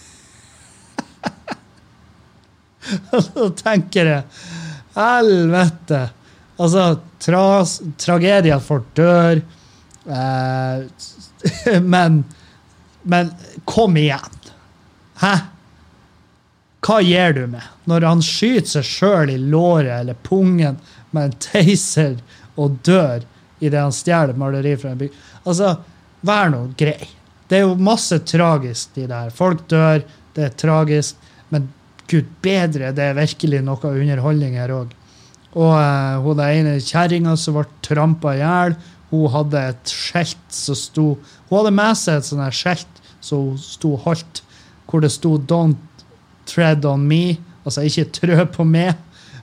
Speaker 1: da tenker jeg helvete altså tras, tragedie at folk dør uh, men men kom igjen hæ? Hva gjør du med når han skyter seg selv i låret eller pungen med en taser og dør i det han stjeler maleri fra en by? Altså vær nå grei. Det er jo masse tragisk i det her. Folk dør, det er tragisk, men Gud bedre, det er virkelig noe underholdning her også. Og uh, hun der ene kjerringen som ble trampet ihjel, hun hadde et skjelt som sto, hun hadde med seg et sånt her skjelt som sto holdt, hvor det sto don't tread on me, altså ikke trø på meg.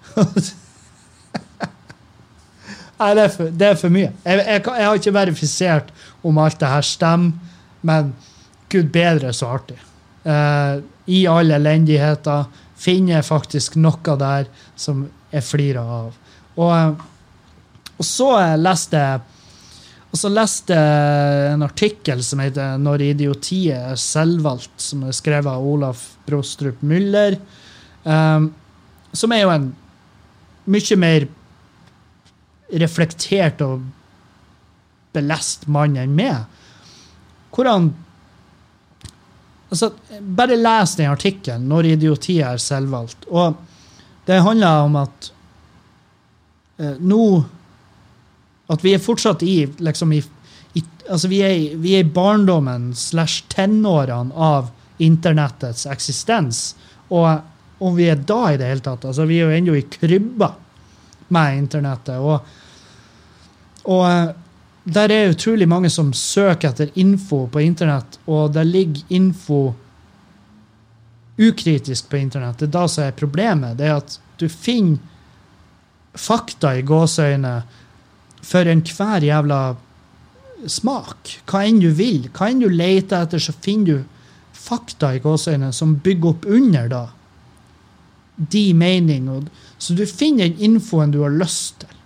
Speaker 1: Nei, det er, for, det er for mye. Jeg, jeg, jeg har ikke verifisert om alt det her stemmer, men Gud bedre så artig. Uh, I alle elendigheter finner jeg faktisk noe der som jeg flirer av. Og, Og så leste jeg Og så leste jeg en artikkel som heter «Når idiotiet er selvvalgt», som er skrevet av Olaf Brostrup Müller, um, som er jo en mye mer reflektert og belest mann enn meg. Hvor han altså, bare les den artikkelen «Når idiotiet er selvvalgt». Og det handler om at uh, nå at vi er fortsatt i, liksom i, i altså vi er, vi er i barndommen slash tenårene av internettets eksistens, og om vi er da i det hele tatt, altså vi er jo enda i krybba med internettet, og, og der er utrolig mange som søker etter info på internett, og der ligger info ukritisk på internett. Det er da som er problemet, det er at du finner fakta i gåseøyne for en hver jævla smak. Hva enn du vil, hva enn du leter etter, så finner du fakta i gåseøyne som bygger opp under da. De mening. Og, så du finner den infoen du har lyst til.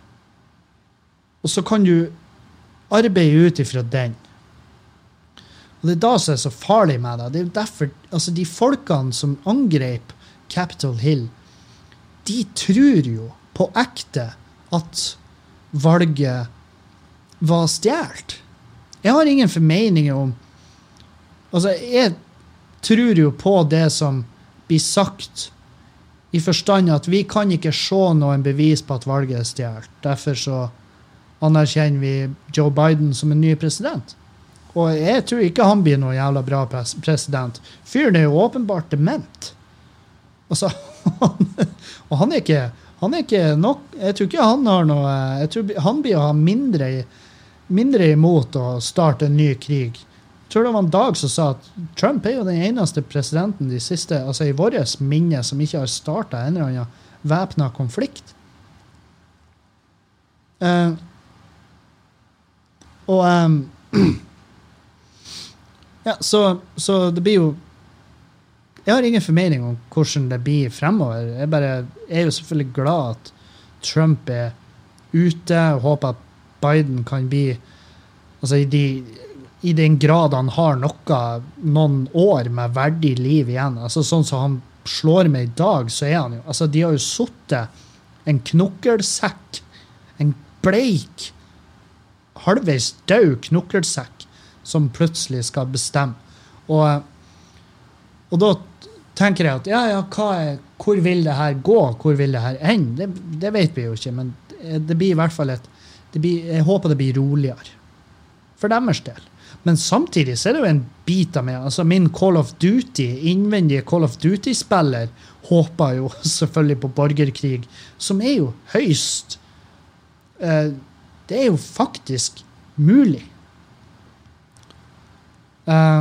Speaker 1: Og så kan du arbeide ut ifra den. Og det er da som er så farlig med det. Det er derfor, altså de folkene som angrep Capitol Hill, de tror jo på ekte at valget var stjert. Jeg har ingen formeninger om altså jeg tror jo på det som blir sagt i forstand at vi kan ikke se noen bevis på at valget er stjert. Derfor så anerkjenner vi Joe Biden som en ny president. Og jeg tror ikke han blir noen jævla bra pres- president. Fyren er jo åpenbart dement. Altså, og han er ikke Han er ikke nok, jeg tror ikke han har noe, jeg tror han blir å ha mindre, mindre imot å starte en ny krig. Jeg tror det var en dag som sa at Trump er jo den eneste presidenten de siste, altså i våres minne, som ikke har startet en eller annen væpnet konflikt. Uh, og um, ja, så, så det blir jo Jeg har ingen formening om hvordan det blir fremover. Jeg, bare, jeg er jo selvfølgelig glad at Trump er ute, og håper at Biden kan bli, altså i, de, i den grad han har noe, noen år med verdig liv igjen. Altså sånn som han slår med i dag, så er han jo, altså de har jo suttet en knokkelsekk, en bleik, halvveis død knokkelsekk, som plutselig skal bestemme. Og, og da tenker jeg at, ja, ja, hva er, hvor vil det her gå? Hvor vil det her ende? Det, det vet vi jo ikke, men det blir i hvert fall et, det blir, jeg håper det blir roligere. For deres del. Men samtidig så er det jo en bit av meg, altså min Call of Duty, innvendige Call of Duty-spiller, håper jo selvfølgelig på borgerkrig, som er jo høyst, uh, det er jo faktisk mulig. Uh,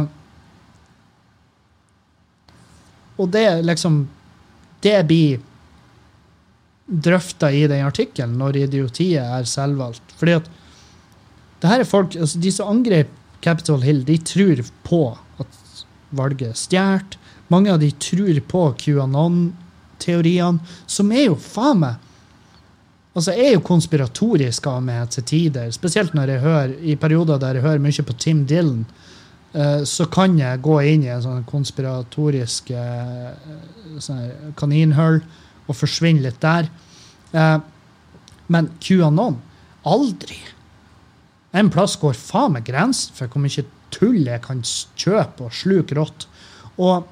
Speaker 1: Og det liksom, det blir drøftet i den artikkelen når idiotiet er selvvalgt. Fordi at det her er folk, altså de som angrep Capitol Hill, de tror på at valget er stjert. Mange av de tror på QAnon-teoriene, som er jo faen meg, altså er jo konspiratorisk av meg til tider, spesielt når jeg hører, i perioder der jeg hører mye på Tim Dillon, så kan jeg gå inn i en sånn konspiratorisk sånn kaninhull og forsvinne litt der. Men QAnon, aldri. En plass går faen med grensen for hvor mye tull jeg kan kjøpe og sluke rått. Og,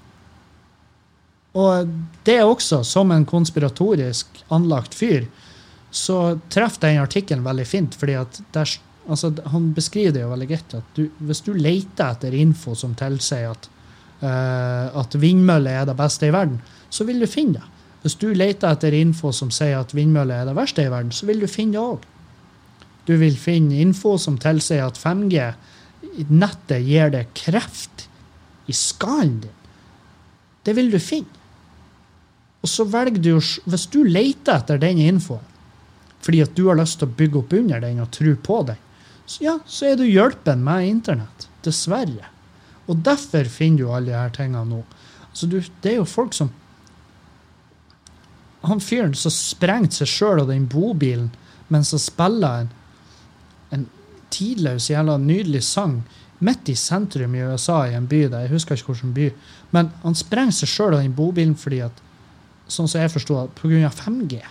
Speaker 1: og det er også, som en konspiratorisk anlagt fyr, så treffer den artikkelen veldig fint, fordi at der altså, han beskriver det jo veldig greit at du, hvis du leter etter info som tilsier at, uh, at vindmøller er det beste i verden, så vil du finne det. Hvis du leter etter info som sier at vindmøller er det verste i verden, så vil du finne det også. Du vil finne info som tilsier at fem G nettet gir deg kreft i skallen din. Det vil du finne. Og så velger du, hvis du leter etter den infoen, fordi at du har lyst til å bygge opp under den og tro på den, så ja, så er du hjelpen med internett, dessverre. Og derfor finner du alle de her tingene nå. Så du, det er jo folk som, han fyren som sprengte seg selv og den bobilen men så spiller en, en tidløs, jævla nydelig sang midt i sentrum i U S A i en by der, jeg husker ikke hvilken by, men han sprenger seg selv av den bobilen fordi at, sånn som jeg forstod, på grunn av fem G.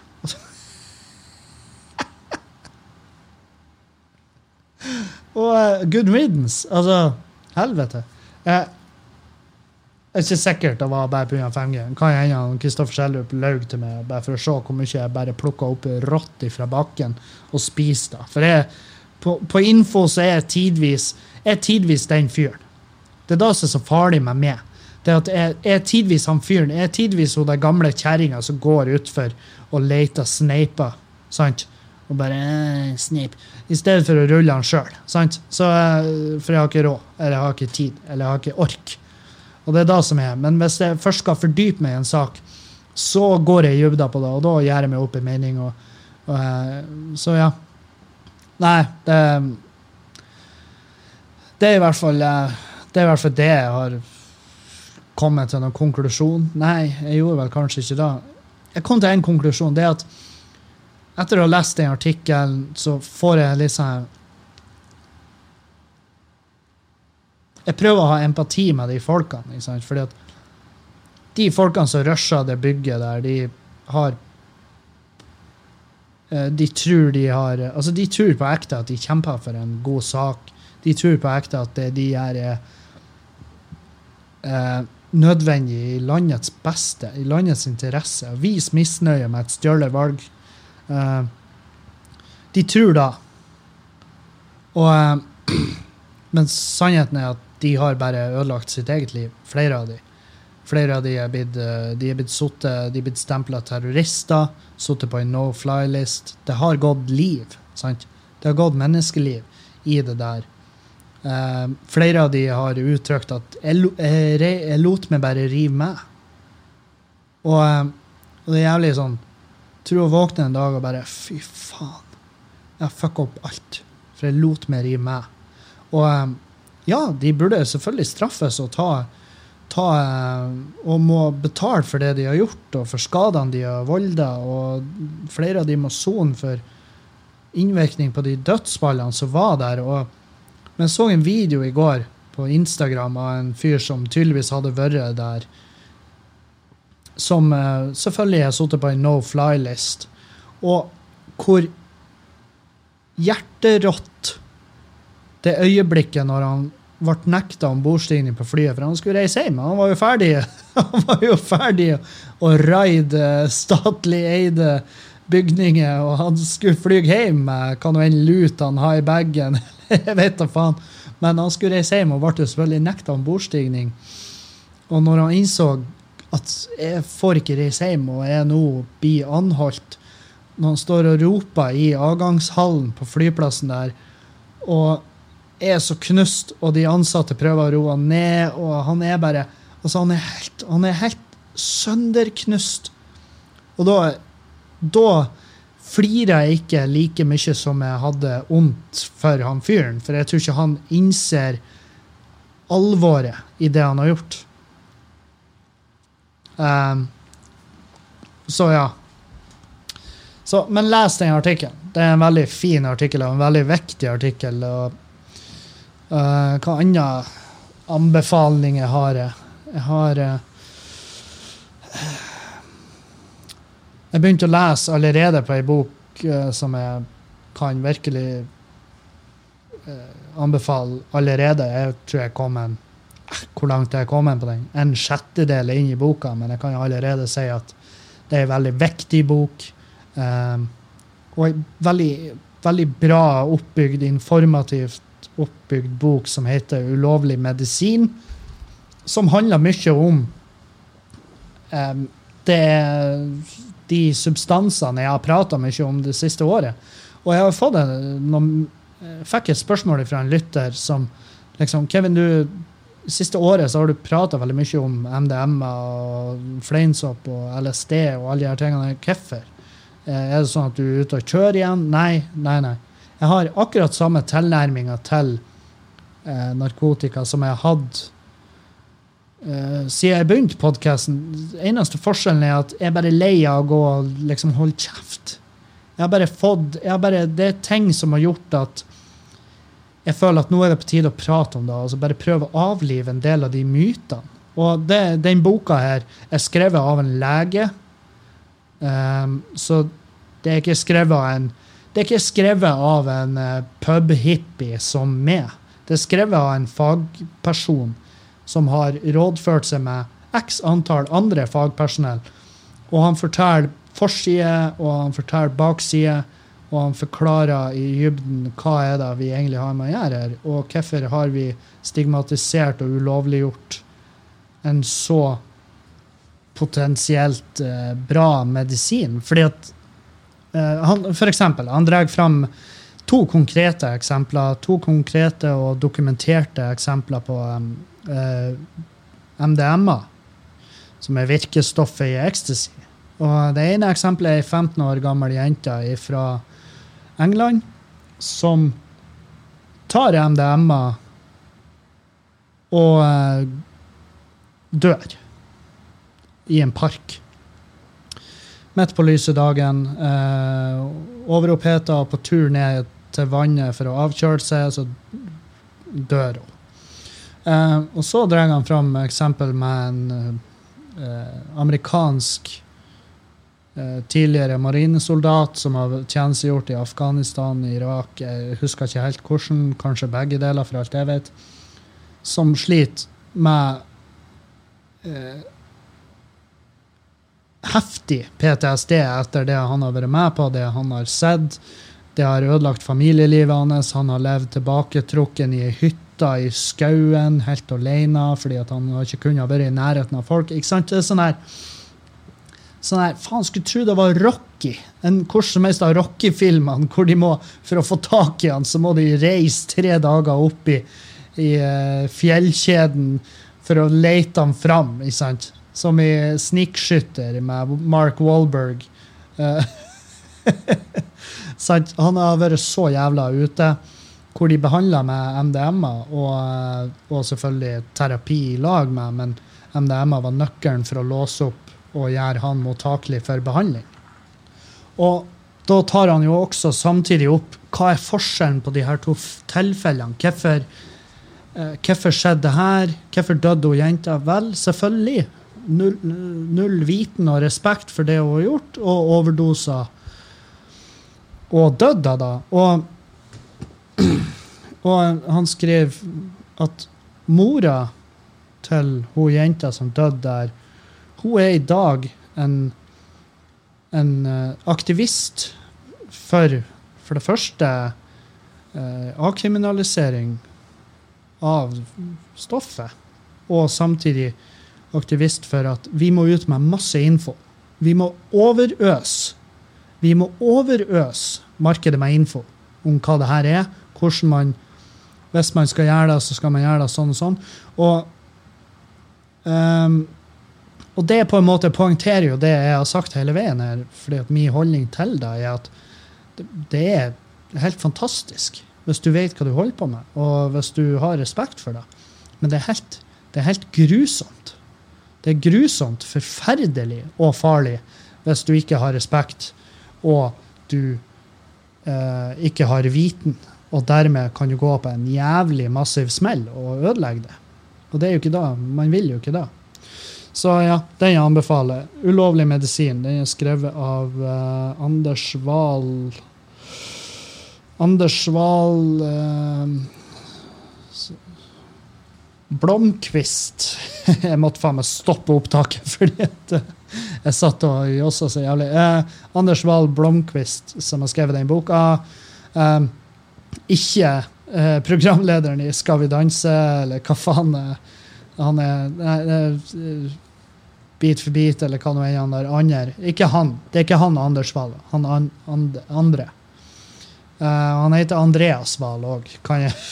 Speaker 1: Og uh, good riddance, altså, helvete. Jeg er ikke sikkert det var bare på grunn av fem G. Kan jeg hende Kristoffer Schjelderup løg til meg, bare for å se hvor mye jeg bare plukket opp rått fra bakken og spiste da. For jeg, på, på info så er jeg tidvis, er tidvis den fyren. Det er da som er så farlig med meg. Det er at jeg, jeg er tidvis han fyren, jeg er tidvis hun der gamle kjæringen som går utfor og leter sneiper, sant? Og bare, eh, sneip, i stedet for å rulle han selv, sant? Så, for jeg har ikke råd, eller jeg har ikke tid, eller jeg har ikke ork. Og det er da som er. Men hvis jeg først skal fordype meg i en sak, så går jeg i dybden på det, og da gjør jeg meg opp i mening. Og, og, så ja. Nei, det, det er i hvert fall det er i hvert fall det jeg har kommet til noen konklusjon. Nei, jeg gjorde vel kanskje ikke det. Jeg kom til en konklusjon, det er at etter å ha lest den artikkelen, så får jeg litt sånn jeg prøver å ha empati med de folkene, ikke sant? Fordi at de folkene som rusher det bygget der, de har de tror de har altså de tror på ekte at de kjemper for en god sak. De tror på ekte at det de er eh, nødvendig i landets beste, i landets interesse. Vis misnøye med et stjålet valg. Uh, de tror da og uh, men sannheten er at de har bare ødelagt sitt eget liv, flere av de flere av de er blitt uh, de er blitt suttet, de er blitt stemplet terrorister, suttet på en no-fly-list. Det har gått liv, sant? Det har gått menneskeliv i det der. Uh, flere av de har uttrykt at jeg, jeg, jeg lot meg bare rive med, og, uh, og det er jævlig sånn tror å våkne en dag og bare, fy faen, jeg fuck opp alt, for jeg lot meg rive med. Og ja, de burde selvfølgelig straffes og ta, ta og må betale for det de har gjort, og for skadene de har voldet, og flere av de må sone for innvirkning på de dødsfallene som var der. Og, men jeg så en video i går på Instagram av en fyr som tydeligvis hadde vært der, som uh, selvfølgelig har suttet på en no-fly-list, og hvor hjerterått det øyeblikket når han ble nektet ombordstigning på flyet, for han skulle reise hjem, han var jo ferdig han var jo ferdig å raide statlig eide bygninger, og han skulle flyge hjem med hva nå en lut han har i bagen, jeg vet da faen, men han skulle reise hjem og ble selvfølgelig nektet ombordstigning, og når han innså at jeg får ikke reise hjem, og jeg nå blir anholdt, når han står og roper i avgangshallen på flyplassen der, og er så knust, og de ansatte prøver å roe han ned, og han er bare, altså han er helt, han er helt sønderknust. Og da, da flirer jeg ikke like mye som jeg hadde ondt for han fyren, for jeg tror ikke han innser alvoret i det han har gjort. Um, så ja så, men les den artikkelen, det er en veldig fin artikkel og en veldig viktig artikkel, og uh, hva andre anbefalinger har jeg jeg har uh, jeg begynte å lese allerede på en bok uh, som jeg kan virkelig uh, anbefale allerede. Jeg tror jeg kom en hvor langt jeg er kommet på den. En sjettedel inn i boka, men jeg kan jo allerede si at det er en veldig viktig bok. Um, og en veldig, veldig bra oppbygd, informativt oppbygd bok som heter Ulovlig medisin, som handler mye om um, det, de substansene jeg har pratet mye om det siste året. Og jeg har fått en, noen, fikk et spørsmål fra en lytter som liksom, Kevin, du siste året så har du pratet veldig mye om M D M og fleinsopp og L S D og alle de her tingene. Hvorfor? Er det sånn at du er ute og kjører igjen? Nei, nei, nei. Jeg har akkurat samme tilnærminger til eh, narkotika som jeg hadde eh, siden jeg begynte podcasten. Eneste forskjellen er at jeg bare er lei av å gå og liksom holde kjeft. Jeg har bare fått, jeg har bare, det er ting som har gjort at jeg føler at nå er det på tide å prate om det, altså bare prøve å avlive en del av de mytene. Og det, den boka her er skrevet av en lege, um, så det er ikke skrevet av en, det er ikke skrevet av en uh, pub-hippie som meg. Det er skrevet av en fagperson som har rådført seg med x antall andre fagpersonell, og han forteller forside, og han forteller bakside, og han forklarer i dybden hva er det vi egentlig har med å gjøre her, og hvorfor har vi stigmatisert og ulovliggjort en så potensielt eh, bra medisin. Fordi at, eh, han, for eksempel, han drar frem to konkrete eksempler, to konkrete og dokumenterte eksempler på eh, M D M A, som er virkestoffet i ecstasy. Og det ene eksempelet er en femten år gammel jente fra England som tar M D M A og uh, dør i en park. Midt på lyse dagen, uh, overopphetet og på tur ned til vannet for å avkjøle seg, så dør hun. Uh, og så drar han fram eksempel med en uh, amerikansk Uh, tidligere marinesoldat som har tjenestegjort i Afghanistan, Irak, jeg husker ikke helt hvordan, kanskje begge deler for alt jeg vet, som sliter med uh, heftig P T S D etter det han har vært med på, det han har sett. Det har ødelagt familielivet hans. Han har levd tilbaketrukken i hytta i skauen, helt alene, fordi at han har ikke kunnet være i nærheten av folk. Ikke sant? Det er sånn her sånn her, faen, skulle tro det var Rocky, en kurs som helst av Rocky-filmene, hvor de må, for å få tak i han, så må de reise tre dager opp i, i uh, fjellkjeden for å lete han fram, ikke sant? Som i Snikskytter med Mark Wahlberg. Uh, sant? Han har vært så jævla ute, hvor de behandler med M D M A, og, og selvfølgelig terapi i lag med, men M D M A var nøkkelen for å låse opp og gjør han mottakelig for behandling. Og da tar han jo også samtidig opp hva er forskjellen på de her to tilfellene. Hvorfor, eh, hvorfor skjedde det her? Hvorfor døde hun jenta? Vel, selvfølgelig. Null, null viten og respekt for det hun har gjort, og overdoser. Og døde da. Og, og han skrev at mora til hun jenta som døde der, hun er i dag en, en uh, aktivist for, for det første, uh, avkriminalisering av stoffet, og samtidig aktivist for at vi må ut med masse info. Vi må overøse. Vi må overøse markedet med info om hva det her er, hvordan man, hvis man skal gjøre det, så skal man gjøre det sånn og sånn. Og um, Og det på en måte poengterer jo det jeg har sagt hele veien her, fordi at min holdning til det er at det er helt fantastisk hvis du vet hva du holder på med, og hvis du har respekt for det. Men det er helt, det er helt grusomt. Det er grusomt, forferdelig og farlig hvis du ikke har respekt, og du eh, ikke har viten, og dermed kan du gå på en jævlig massiv smell og ødelegge det. Og det er jo ikke da, man vil jo ikke da. Så ja, den jeg anbefaler. Ulovlig medisin. Den er skrevet av uh, Anders Wahl. Anders Wahl uh, Blomqvist. Jeg måtte faen meg stoppe opptaket, fordi at uh, jeg satt og også så jævlig. Uh, Anders Wahl Blomqvist, som har skrevet den boka. Uh, ikke uh, programlederen i Skal vi danse, eller hva faen uh, han er, er, er bit for bit, eller hva nå er han der andre. Ikke han. Det er ikke han Anders Wahl. Han an, and, andre. Uh, han heter Andreas Wahl også. Kan jeg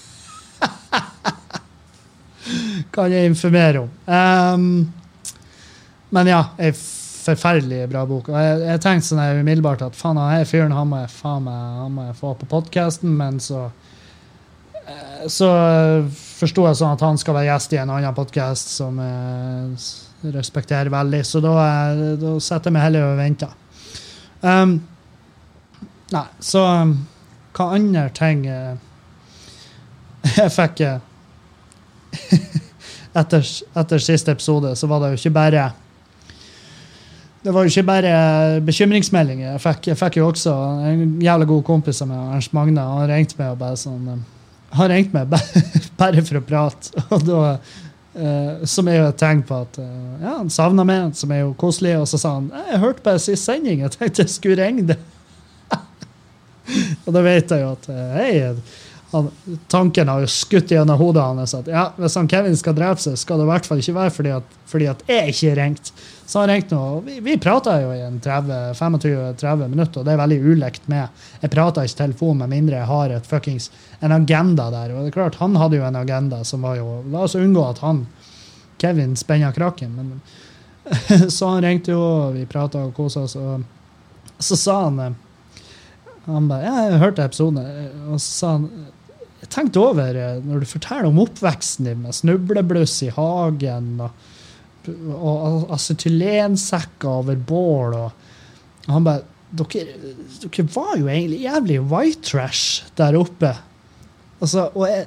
Speaker 1: kan jeg informere om. Um, men ja, en forferdelig bra bok. Og jeg, jeg tenkte sånn her umiddelbart at faen, han her fyren, han må jeg, faen meg, han må jeg få på podcasten, men så så forstod jeg sånn at han skal være gjest i en annen podcast som jeg respekterer veldig, så da, da setter jeg meg heller og venter. Um, Nei, så um, hva andre ting uh, jeg fikk uh, etter, etter siste episode, så var det jo ikke bare det var jo ikke bare bekymringsmeldinger. Jeg fikk, jeg fikk jo også en jævlig god kompis av meg, Ernst Magne. Han ringte meg og bare sånn Han ringte meg bare, bare for å prate. Og da, eh, som er jo et tegn på at eh, ja, han savner meg, som er jo koselig. Og så sa han jeg hørte bare sist sending, jeg tenkte jeg skulle ringe det. Og da vet jeg jo at hei, han, tanken har jo skutt gjennom hodet hans at ja, hvis han Kevin skal drepe seg, skal det i hvert fall ikke være fordi at, fordi at jeg ikke ringt. Så han ringte nå, og vi, vi pratet jo i en tretti til tretti minutter, og det er veldig ulekt med. Jeg prater ikke telefon med mindre jeg har et fuckings, en agenda der. Og det er klart, han hadde jo en agenda som var jo, la oss unngå at han, Kevin, spenner kraken. Men, så han ringte jo, og vi pratet og koset oss, og så sa han, han bare, ja, jeg hørte episoden, og så sa han, jeg tenkte over, når du forteller om oppveksten din med snublebluss i hagen, og og acetylensekker over bål, og han bare, dere, dere var jo egentlig jævlig white trash der oppe. Altså, og jeg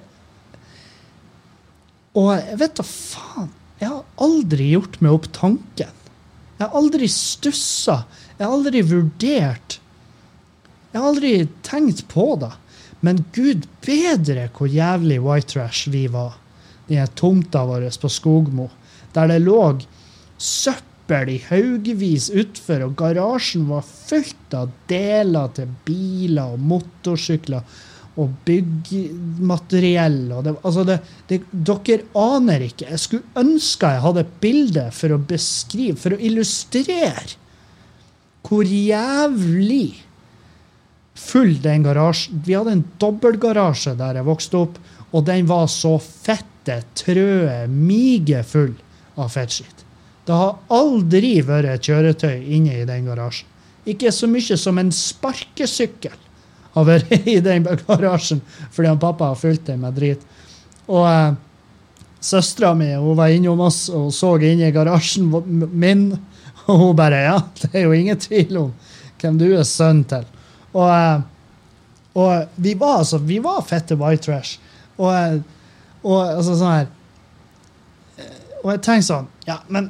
Speaker 1: og jeg vet da faen, jeg har aldri gjort meg opp tanken. Jeg har aldri stusset, jeg har aldri vurdert, jeg har aldri tenkt på det. Men Gud bedre hvor jævlig white trash vi var. De her tomta våre på Skogmo, der det lå søppel i haugevis utfor, og garasjen var fylt av deler til biler og motorsykler og byggmateriell. Og det, altså det, det, dere aner ikke. Jeg skulle ønske jeg hadde et bilde for å beskrive, for å illustrere hvor jævlig full den garasjen. Vi hadde en dobbeltgarasje der jeg vokste opp, og den var så fette, trøe, mige full av fettskitt. Det har aldri vært et kjøretøy inne i den garasjen. Ikke så mye som en sparkesykkel har vært i den garasjen, fordi han pappa har fylt den med drit. Og eh, søsteren min, hun var innom oss og så inn i garasjen min, og hun bare, ja, det er jo ingen tvil om hvem du er sønn til. Og, eh, og vi var altså, vi var fette white trash. Og, eh, og altså sånn her, og jeg tenkte sånn, ja, men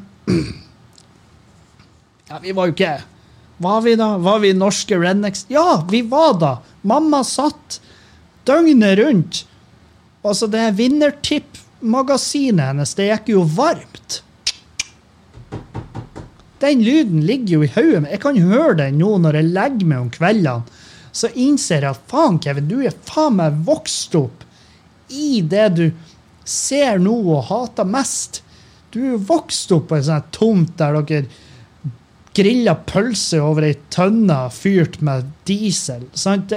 Speaker 1: ja, vi var jo ikke, var vi da? Var vi norske rednecks? Ja, vi var da. Mamma satt døgnet rundt. Altså, det vinnertipp-magasinet hennes, det gikk jo varmt. Den lyden ligger jo i hodet, men jeg kan høre den nå når jeg legger meg om kveldene. Så innser jeg at, faen Kevin, du er faen meg vokst opp i det du ser nå og hater mest. Du er vokst opp på en sånn tomt der dere griller pølse over ei tønne fyrt med diesel, sant?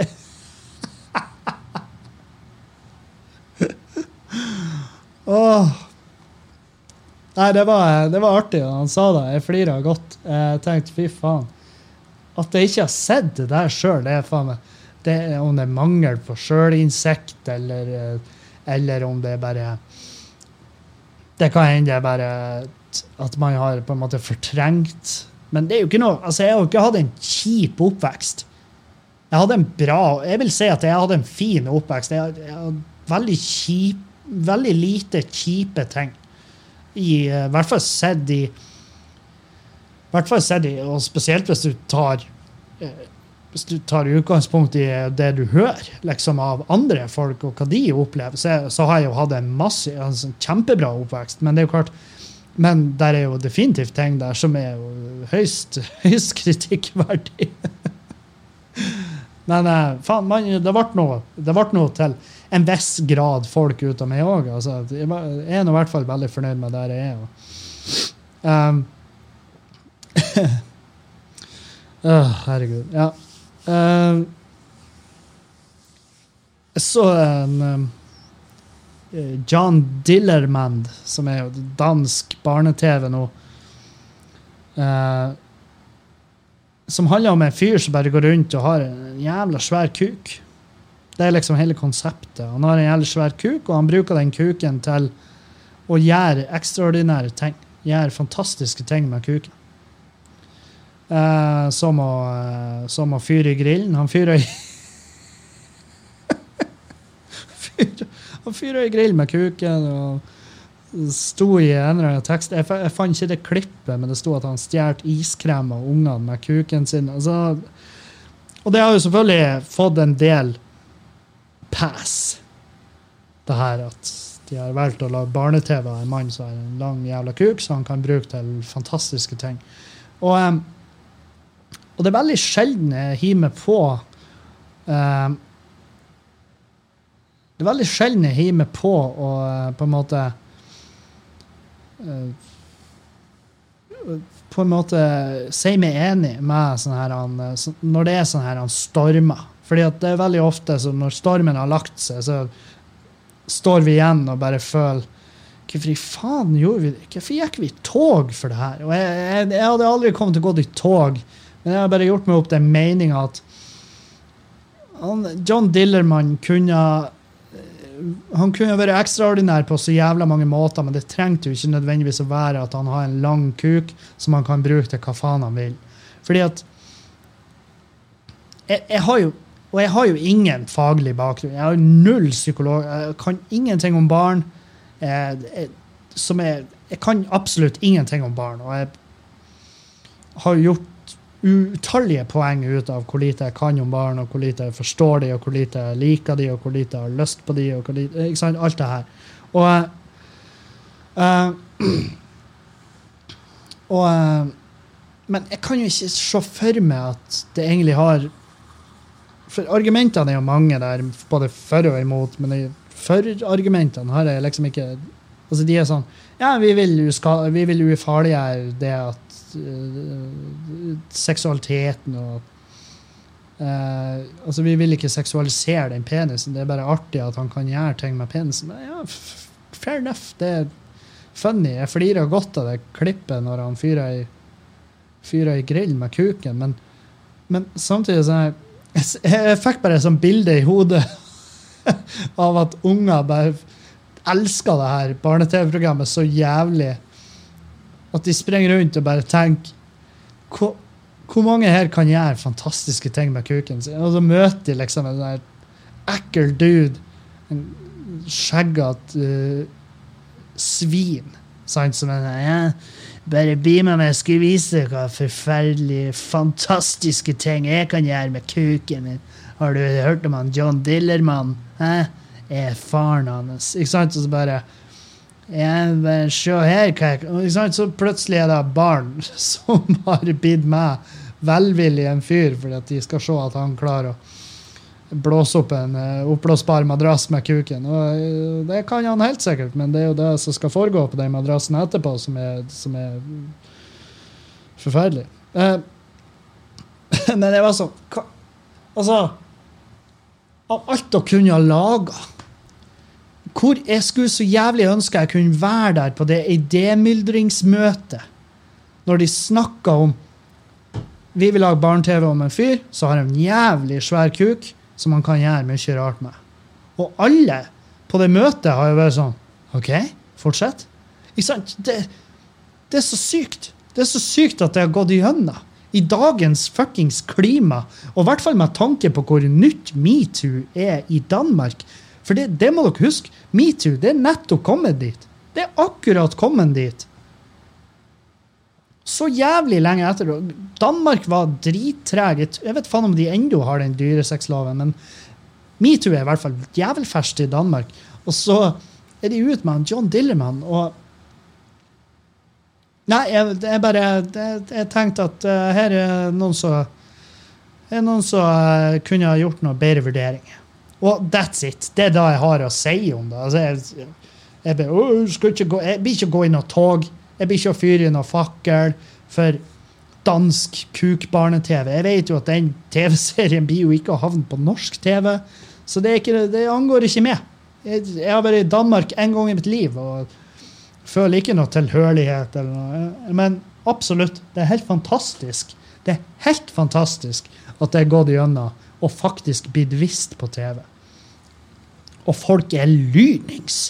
Speaker 1: Åh. Nei, det var, det var artig da han sa det. Jeg fliret godt. Jeg tenkte, fy faen. At jeg ikke har sett det der selv, det er faen meg. Det er om det er mangel på selvinsekt, eller, eller om det er bare... Det kan hende det er bare at man har på en måte fortrengt. Men det er jo ikke noe... Altså, jeg har jo ikke hatt en kjip oppvekst. Jeg hadde en bra... Jeg vil si at jeg hadde en fin oppvekst. Jeg, jeg hadde veldig kjip... Veldig lite kjipe ting. I, uh, hvert fall sett i... hvert fall sett i... Og spesielt hvis du tar... Uh, hvis du tar utgangspunkt i det du hører, liksom av andre folk, og hva de opplever, så, så har jeg jo hatt en masse, altså, kjempebra oppvekst, men det er jo klart, men der er jo definitivt ting der som er jo høyst, høyst kritikkverdig. Men uh, faen, man, det ble noe, det ble noe til en viss grad folk ut av meg også, altså, jeg er nå i hvert fall veldig fornøyd med der jeg er. Um, uh, herregud, ja. Uh, jeg så en um, John Dillermand, som er jo dansk barne-tv nå, uh, som handler om en fyr som bare går rundt og har en jævla svær kuk. Det er liksom hele konseptet. Han har en jævla svær kuk, og han bruker den kuken til å gjøre ekstraordinære ting. Gjøre fantastiske ting med kuken. Uh, som, å, uh, som å fyre i grillen. Han fyrer i fyrer, Han fyrer i grill med kuken og sto i en eller annen tekst. Jeg, jeg fant ikke det klippet, men det sto at han stjert iskrem av ungene med kuken sin. Altså, og det har jo selvfølgelig fått en del pass. Det her at de har valgt å lage barne-TV av en mann som har en lang jævla kuk, så han kan bruke til fantastiske ting. Og, um, og det er veldig sjelden jeg hiver meg på um, det er veldig sjelden jeg hiver meg på å uh, på en måte uh, på en måte si meg enig med sånn her han, så, når det er sånn her han stormer. Fordi at det er veldig ofte så når stormen har lagt seg, så står vi igjen og bare føler hvorfor i faen gjorde vi det? Hvorfor gikk vi i tog for det her? Og jeg, jeg, jeg hadde aldri kommet til å gå i tog, men jeg har bare gjort meg opp den meningen at han, John Dillermand kunne han kunne være ekstraordinær på så jævla mange måter, men det trengte jo ikke nødvendigvis å være at han har en lang kuk som han kan bruke til hva faen han vil. Fordi at jeg, jeg har jo og jeg har jo ingen faglig bakgrunn. Jeg har jo null psykolog. Jeg kan ingenting om barn. Jeg, jeg, som jeg, jeg kan absolutt ingenting om barn. Og jeg har gjort utallige poeng ut av hvor lite jeg kan om barn, og hvor lite jeg forstår de, og hvor lite jeg liker de, og hvor lite jeg har lyst på de, og hvor lite, ikke sant? Alt det her. Og, uh, og uh, men jeg kan jo ikke se for meg at det egentlig har for argumentene er jo mange der, både for og imot, men for-argumentene har jeg liksom ikke, altså de er sånn, ja, vi vil jo skal, vi vil jo ufarliggjøre det at uh, seksualiteten og uh, altså vi vil ikke seksualisere den penisen, det er bare artig at han kan gjøre ting med penisen, men ja, fair enough, det er funny, jeg flirer godt av det klippet når han fyrer i, fyrer i grill med kuken, men, men samtidig sånn her, Jeg, jeg fikk bare et sånt bilde i hodet av at unger bare elsker det her barne-TV-programmet så jævlig at de sprenger rundt og bare tenker hvor, hvor mange her kan gjøre fantastiske ting med kuken sin? Og så møter de liksom en der ekkel dude, en skjegget uh, svin, sant, som en ja, bare bli med meg, jeg skal vise hva forferdelige, fantastiske ting jeg kan gjøre med kuken min. Har du hørt om han John Dillermand? Hæ? Jeg er faren hans. Ikke sant? Og så bare, ja, bare se her, hva jeg, ikke sant? Så plutselig er det barn som har blitt med velvillig en fyr, fordi at de skal se at han klarer å blåse opp en uh, oppblåsbar madrass med kuken. Og uh, det kan han helt sikkert, men det er jo det som skal foregå på den madrassen etterpå som er, som er forferdelig. Uh, men det var sånn, hva, altså, av alt å kunne ha laget, hvor jeg skulle så jævlig ønske jeg kunne være der på det idémyldringsmøtet, når de snakket om vi vil lage barne-TV om en fyr, så har han en jævlig svær kuk, som man kan gjøre mye rart med. Og alle på det møtet har jo vært sånn, ok, fortsett. Ikke sant? Det, det er så sykt. Det er så sykt at det har gått igjennom. I dagens fuckings klima, og i hvert fall med tanke på hvor nytt MeToo er i Danmark. For det, det må dere huske, MeToo, det er nettopp kommet dit. Det er akkurat kommet dit. Så jævlig lenge etter. Danmark var drittræget. Jeg vet faen om de enda har den dyresexloven, men MeToo er i hvert fall jævelferst i Danmark. Og så er de ut med John Dillermand, og nei, jeg, jeg bare jeg, jeg tenkte at uh, her er noen som er noen som uh, kunne ha gjort noe bedre vurderinger. Og that's it. Det er da jeg har å si om det. Altså, jeg, jeg, bare, oh, skal ikke gå, jeg blir ikke gå i noe tog. Jeg blir ikke å fyre i noe fakkel for dansk kukbarne-TV. Jeg vet jo at den TV-serien blir jo ikke å havne på norsk TV, så det, er ikke, det angår ikke med. Jeg, jeg har vært i Danmark en gang i mitt liv, og føler ikke noe tilhørighet eller noe. Men absolutt, det er helt fantastisk. Det er helt fantastisk at det er gått igjennom og faktisk blitt vist på TV. Og folk er lynings.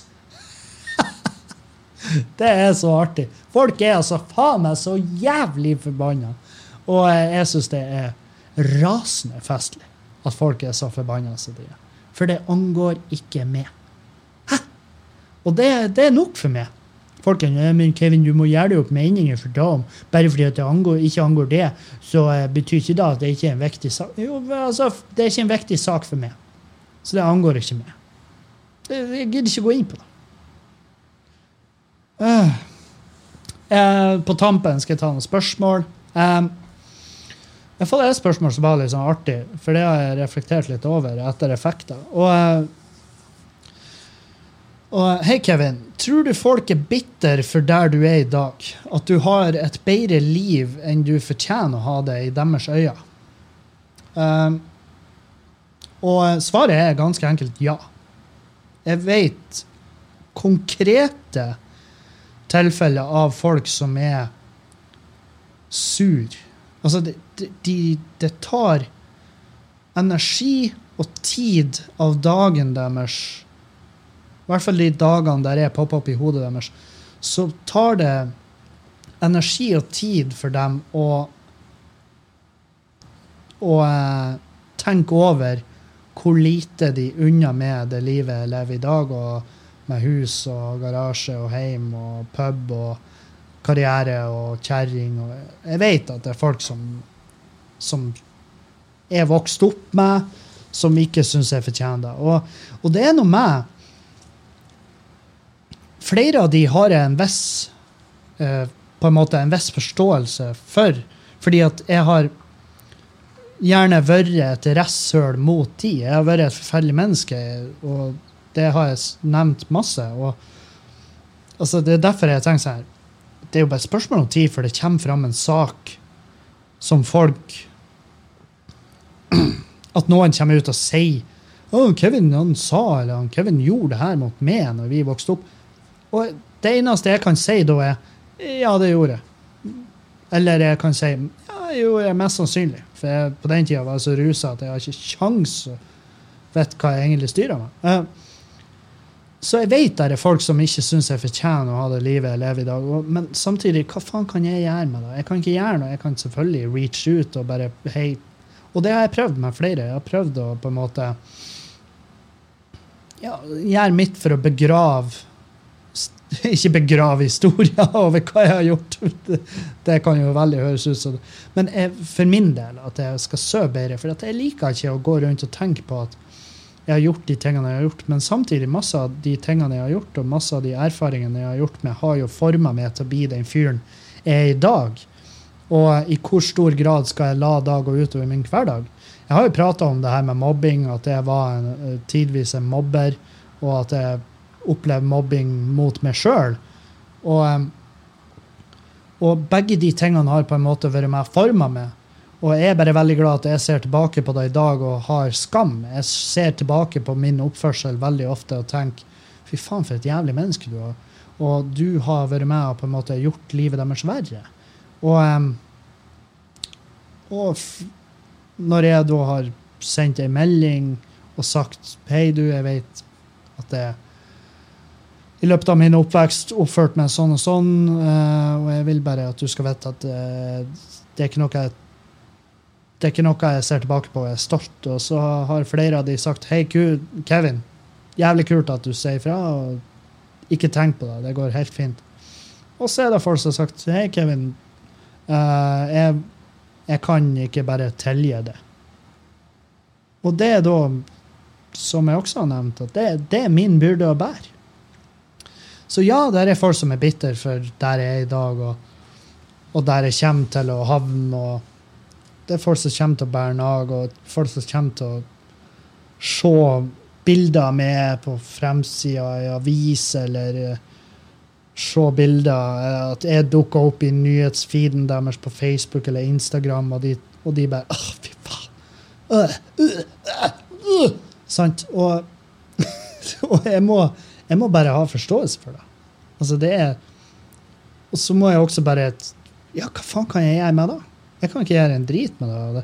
Speaker 1: Det er så artig. Folk er altså faen meg så jævlig forbannet. Og jeg synes det er rasende festlig at folk er så forbannet som de er. For det angår ikke meg. Hæ? Og det, det er nok for meg. Folk er, men Kevin, du må gjøre det opp meninger for dem. Bare fordi at det angår, ikke angår det, så betyr ikke det at det ikke er en viktig sak. Jo, altså, det er ikke en viktig sak for meg. Så det angår ikke meg. Jeg gidder ikke gå inn på det. Uh, uh, på tampen skal jeg ta noen spørsmål. Um, Jeg får et spørsmål som var litt sånn artig, for det har jeg reflektert litt over etter effekter. Og, og hei Kevin, tror du folk er bitter for der du er i dag? At du har et bedre liv enn du fortjener å ha det i deres øyne? Um, og svaret er ganske enkelt ja. Jeg vet konkrete tilfeller av folk som er sur. Altså, det, de, det tar energi og tid av dagen deres, i hvert fall de dagene der jeg popper opp i hodet deres, så tar det energi og tid for dem å, å eh, tenke over hvor lite de unner med det livet jeg lever i dag, og med hus og garasje og heim og pub og karriere og kjæring. Og jeg vet at det er folk som, som er vokst opp med, som ikke synes jeg fortjener det. Og, og det er noe med flere av de har en viss eh, på en måte en viss forståelse for, fordi at jeg har gjerne vært et rasshøl mot de. Jeg har vært et forferdelig menneske, og det har jeg nevnt masse. Og altså, det er derfor jeg tenker sånn her, det er jo bare spørsmål om tid for det kommer frem en sak som folk at noen kommer ut og sier «Åh, Kevin han sa, eller Kevin gjorde det her mot meg når vi vokste opp». Og det eneste jeg kan si da er «Ja, det gjorde jeg». Eller jeg kan si «Ja, det gjorde jeg mest sannsynlig». For jeg, på den tiden var jeg så ruset at jeg har ikke sjans å vet hva jeg egentlig styrer med. Uh, Så jeg vet det er folk som ikke synes jeg fortjener å ha det livet jeg lever i dag. Men samtidig, hva faen kan jeg gjøre med det? Jeg kan ikke gjøre noe. Jeg kan selvfølgelig reach ut og bare, hei. Og det har jeg prøvd med flere. Jeg har prøvd å på en måte ja, gjøre mitt for å begrave, ikke begrave historier over hva jeg har gjort. Det, det kan jo veldig høres ut som det. Men jeg, for min del, at jeg skal søke bedre, for at jeg liker ikke å gå rundt og tenke på at jeg har gjort de tingene jeg har gjort, men samtidig masse av de tingene jeg har gjort, og masse av de erfaringene jeg har gjort med, har jo formet meg til å bli den fyren jeg er i dag. Og i hvor stor grad skal jeg la da gå utover min hverdag? Jeg har jo pratet om det her med mobbing, at jeg var en, tidvis en mobber, og at jeg opplevde mobbing mot meg selv. Og, og begge de tingene har på en måte vært med å forme meg. Og jeg er bare veldig glad at jeg ser tilbake på det i dag og har skam. Jeg ser tilbake på min oppførsel veldig ofte og tenker, fy faen for et jævlig menneske du har. Og du har vært med og på en måte gjort livet deres verre. Og, um, og f- når jeg da har sendt en melding og sagt, hei du, jeg vet at jeg i løpet av min oppvekst oppført meg sånn og sånn, uh, og jeg vil bare at du skal vite at uh, det er ikke noe jeg Det er ikke noe jeg ser tilbake på, jeg er stolt. Og så har flere av de sagt, hei Kevin, jævlig kult at du sier fra, og ikke tenk på det, det går helt fint. Og så er det folk som har sagt, hei Kevin, uh, jeg, jeg kan ikke bare tilgi det. Og det er da, som jeg også har nevnt, at det, det er min byrde å bære. Så ja, det er folk som er bitter for der jeg er i dag, og, og der jeg kommer til å havne, og det er folk som kommer til å bære nag, og folk som kommer til å se bilder med på fremsiden i avis, eller se bilder, at jeg dukker opp i nyhetsfeeden deres på Facebook eller Instagram, og de, og de bare, åh, fy faen. Øh, øh, øh, øh. Sant? Og, og jeg, må, jeg må bare ha forståelse for det. Altså det er, og så må jeg også bare, ja, hva faen kan jeg gjøre med det? Jeg kan ikke gjøre en drit med det.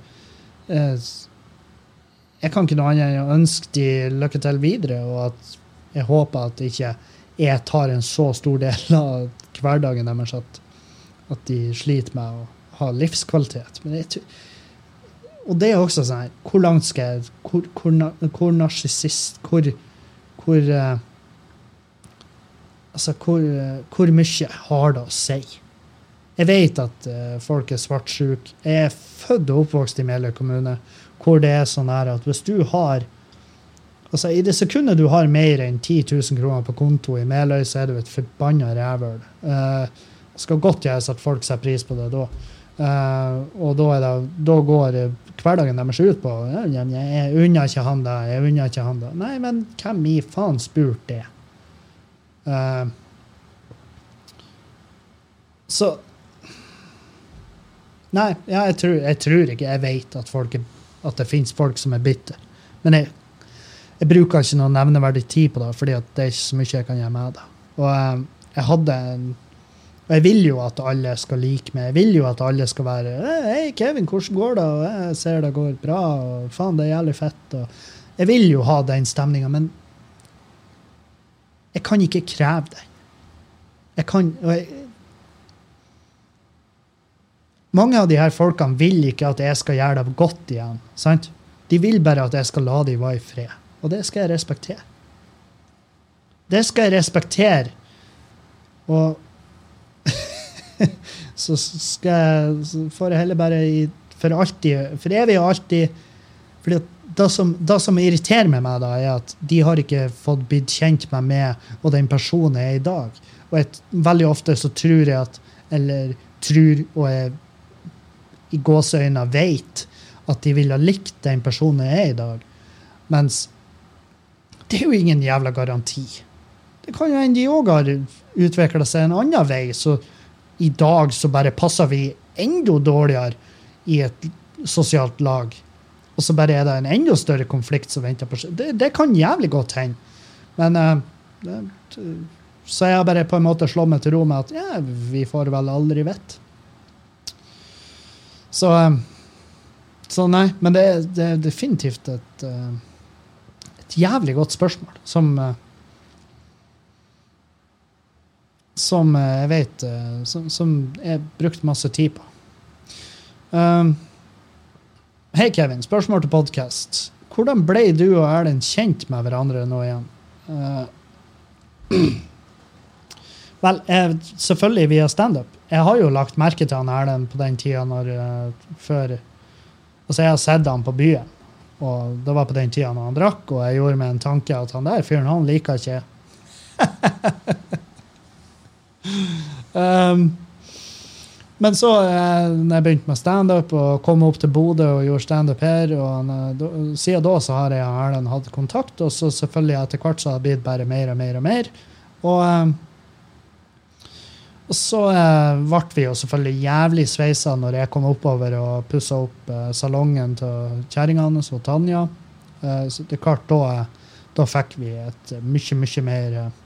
Speaker 1: Jeg kan ikke noe annet enn å ønske de lykke til videre, og at jeg håper at ikke jeg tar en så stor del av hverdagen deres at, at de sliter med å ha livskvalitet. Men jeg tror, og det er også sånn her, hvor langt skal jeg, hvor, hvor, hvor narsissist, hvor, hvor, uh, altså, hvor, uh, hvor mye har det å si? Jeg vet at uh, folk er svartsjuk. Jeg er født og oppvokst i Meløy kommune, hvor det er sånn her at hvis du har, altså i det sekundet du har mer enn ti tusen kroner på konto i Meløy, så er du et forbannet rævøl. Uh, det skal godt gjøres at folk ser pris på det da. Uh, og da, er det, da går hverdagen deres ut på jeg, jeg unner ikke han det, jeg unner ikke han det. Nei, men hvem i faen spurt det? Uh, så nei, ja, jeg, tror, jeg tror ikke jeg vet at, folk er, at det finnes folk som er bitter. Men jeg, jeg bruker ikke noe nevneverdig tid på det, fordi at det er ikke så mye jeg kan gjøre med det. Og uh, jeg hadde en Og jeg vil jo at alle skal like meg. Jeg vil jo at alle skal være «Hei, Kevin, hvordan går det?» Og «Jeg ser det går bra», og «Faen, det er jævlig fett». Og jeg vil jo ha den stemningen, men jeg kan ikke kreve det. Jeg kan... Og jeg, mange av de her folkene vil ikke at jeg skal gjøre det godt igjen, sant? De vil bare at jeg skal la dem være i fred. Og det skal jeg respektere. Det skal jeg respektere. Og så skal jeg, så får jeg heller bare i, for alltid, for evig og alltid, fordi det som, det som irriterer meg med da, er at de har ikke fått blitt kjent med meg og den personen jeg er i dag. Og et, veldig ofte så tror jeg at, eller tror, og jeg i gåseøyne vet at de vil ha likt den personen jeg er i dag. Mens det er jo ingen jævla garanti. Det kan jo hende de også har utviklet seg en annen vei, så i dag så bare passer vi enda dårligere i et sosialt lag. Og så bare er det en enda større konflikt som venter på seg. Det, det kan jævlig godt hende. Men uh, det, så jeg har bare på en måte slått meg til ro med at ja, vi får vel aldri vett. Så, uh, så nei, men det, det er definitivt et, uh, et jævlig godt spørsmål som... Uh, som jeg vet, som, som jeg brukt masse tid på. Um, Hei Kevin, spørsmål til podcast. Hvordan ble du og Erlend kjent med hverandre nå igjen? Uh, Vel, jeg, selvfølgelig via stand-up. Jeg har jo lagt merke til han Erlend på den tiden når, uh, før, altså jeg har sett han på byen, og det var på den tiden når han drakk, og jeg gjorde meg en tanke at han der fyren, han liker ikke Um, men så eh, når jeg begynte med stand-up og kom opp til Bodø og gjorde stand-up her, og han, da, siden da så har jeg og Erlend hatt kontakt, og så selvfølgelig etter hvert så har det blitt bare mer og mer og mer. Og, eh, og så eh, ble vi jo selvfølgelig jævlig sveisa når jeg kom oppover og pusset opp eh, salongen til kjæringene og Tanja. Eh, så det er klart, da, da fikk vi et mye, mye mer eh,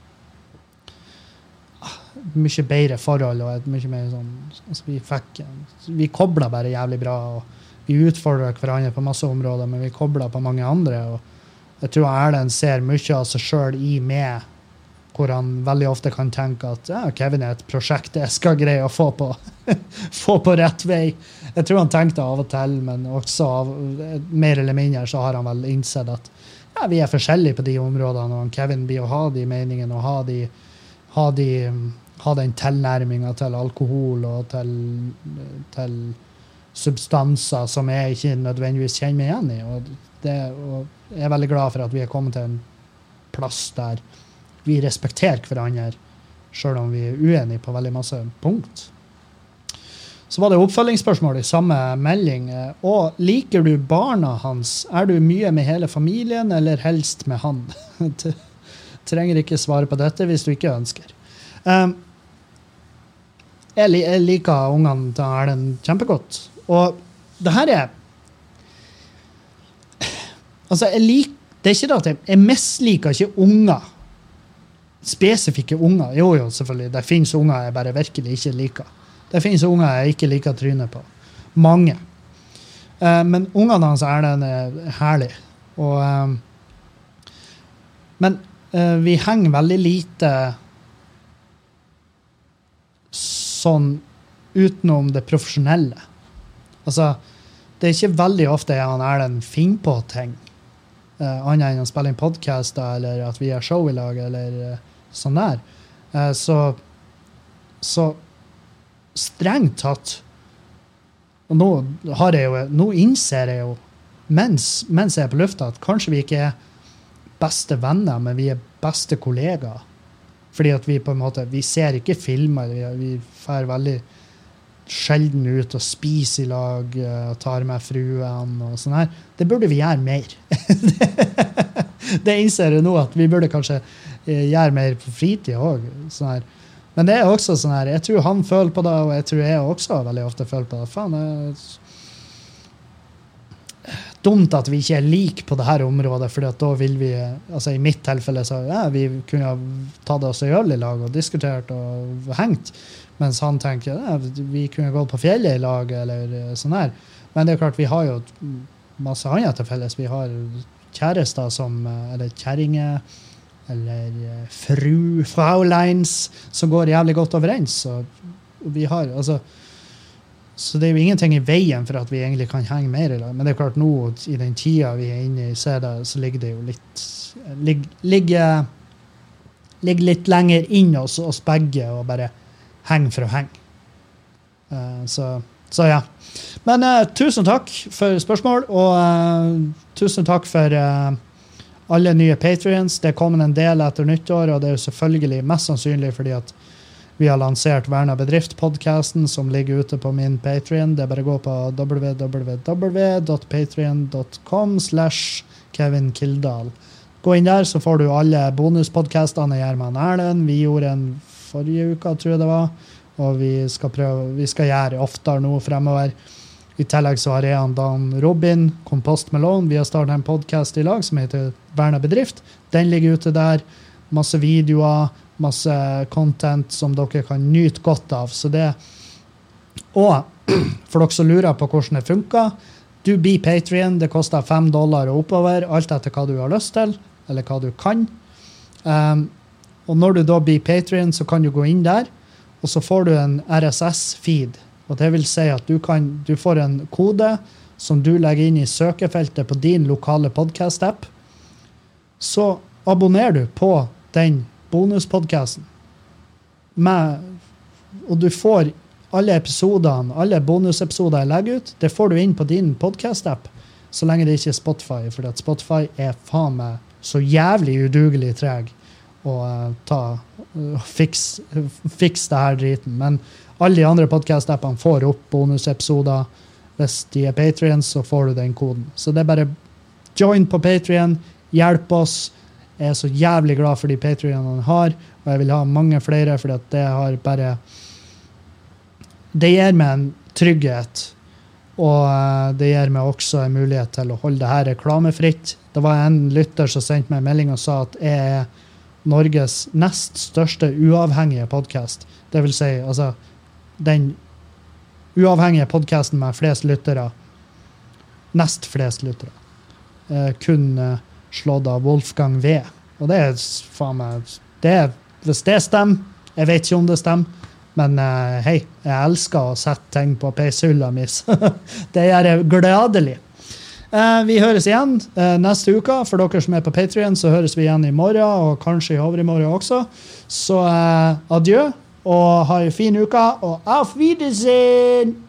Speaker 1: mye bedre forhold og et mye mer sånn, altså vi fikk, vi koblet bare jævlig bra, og vi utfordret hverandre på masse områder, men vi koblet på mange andre, og jeg tror Erlend ser mye av seg selv i meg, hvor han veldig ofte kan tenke at ja, Kevin er et prosjekt jeg skal greie å få på, få på rett vei. Jeg tror han tenkte av og til, men også av, mer eller mindre så har han vel innsett at ja, vi er forskjellige på de områdene, og Kevin blir å ha de meningene, og ha de ha, de, ha den tilnærmingen til alkohol og til, til substanser som jeg ikke nødvendigvis kjenner meg igjen i. Og, det, og jeg er veldig glad for at vi har kommet til en plass der vi respekterer hverandre, selv om vi er uenige på veldig masse punkt. Så var det oppfølgingsspørsmål i samme melding. Og liker du barna hans? Er du mye med hele familien, eller helst med han? Trenger ikke svare på dette hvis du ikke ønsker. Um, jeg, li jeg liker ungene til Erlend kjempegodt. Og det her er... Altså, jeg lik, det er ikke det at jeg, jeg misliker ikke unger. Spesifikke unger. Jo, jo, selvfølgelig. Det finnes unger jeg bare virkelig ikke liker. Det finnes unger jeg ikke liker trynet på. Mange. Uh, men ungene hans Erlend er herlig. Og... Um, men Uh, vi henger veldig lite sånn utenom det profesjonelle. Altså, det er ikke veldig ofte jeg og Erlend finner på ting, uh, annet enn å spille inn podcaster, eller at vi har show i lag, eller uh, sånn der. Uh, så, så strengt tatt, og nå, har jeg jo, nå innser jeg jo, mens, mens jeg er på lufta, at kanskje vi ikke er beste venner, men vi er beste kollegaer. Fordi at vi på en måte, vi ser ikke filmer, vi, vi fer veldig sjelden ut og spiser i lag, og tar med fruen og sånn her. Det burde vi gjøre mer. Det innser jeg nå, at vi burde kanskje gjøre mer på fritid også. Sånn her. Men det er også sånn her, jeg tror han føler på det, og jeg tror jeg også veldig ofte føler på det. Faen, det er dumt at vi ikke er like på det her området, for da vil vi, altså i mitt tilfelle, så ja, vi kunne ha tatt oss i øl i lag og diskutert og hengt, mens han tenker, ja, vi kunne gått på fjellet i lag, eller sånn her. Men det er klart, vi har jo masse annet til felles. Vi har kjærester som, eller kjæringer, eller fru, frauleins, som går jævlig godt overens, og vi har, altså, så det er jo ingenting i veien for at vi egentlig kan henge mer i lag. Men det er klart nå, i den tida vi er inne i, så, det, så ligger det jo litt, lig, ligger, ligger litt lenger inn oss, oss begge, og bare henge for å henge. Uh, så, så ja. Men uh, tusen takk for spørsmål, og uh, tusen takk for uh, alle nye Patreons. Det kommer en del etter nyttår, og det er jo selvfølgelig mest sannsynlig fordi at vi har lansert Verna Bedrift-podcasten, som ligger ute på min Patreon. Det er bare å gå på w w w dot patreon dot com slash Kevin Kildahl. Gå inn der, så får du alle bonuspodcastene jeg gjør med Erlend. Vi gjorde en forrige uke, tror jeg det var, og vi skal prøve, vi skal gjøre oftere nå fremover. I tillegg så har jeg og Dan Robin, Kompost Melon. Vi har startet en podcast i lag som heter Verna Bedrift. Den ligger ute der. Masse videoer, masse content som dere kan nyte godt av. Så det, og for dere som lurer på hvordan det funker, du blir Patreon, det koster fem dollar og oppover, alt etter hva du har lyst til, eller hva du kan. Um, og når du da blir Patreon, så kan du gå inn der, og så får du en R S S-feed. Og det vil si at du, kan, du får en kode som du legger inn i søkefeltet på din lokale podcast-app. Så abonnerer du på den bonuspodcasten. Med, og du får alle episodene, alle bonusepisoder jeg legger ut, det får du inn på din podcast-app, så lenge det ikke er Spotify, for at Spotify er faen meg så jævlig udugelig treg å uh, ta, uh, fiks, uh, fiks det her driten. Men alle de andre podcast-appene får opp bonusepisoder. Hvis de er Patreons, så får du den koden. Så det er bare join på Patreon, hjelp oss. Jeg er så jævlig glad for de Patreonene har, og jeg vil ha mange flere, for det har bare, det gir meg en trygghet, og det gir meg også en mulighet til å holde det her reklamefritt. Det var en lytter som sendte meg en melding og sa at jeg er Norges nest største uavhengige podcast. Det vil si, altså, den uavhengige podcasten med flest lyttere, nest flest lyttere, eh, kun eh, slått av Wolfgang V. Og det er faen meg, det er, hvis det stemmer, jeg vet ikke om det stemmer, men uh, hei, jeg elsker å sette ting på peishylla mi. Det gjør jeg gladelig. Uh, vi høres igjen uh, neste uke. For dere som er på Patreon, så høres vi igjen i morgen, og kanskje i overmorgen også. Så uh, adjø, og ha en fin uke, og auf Wiedersehen!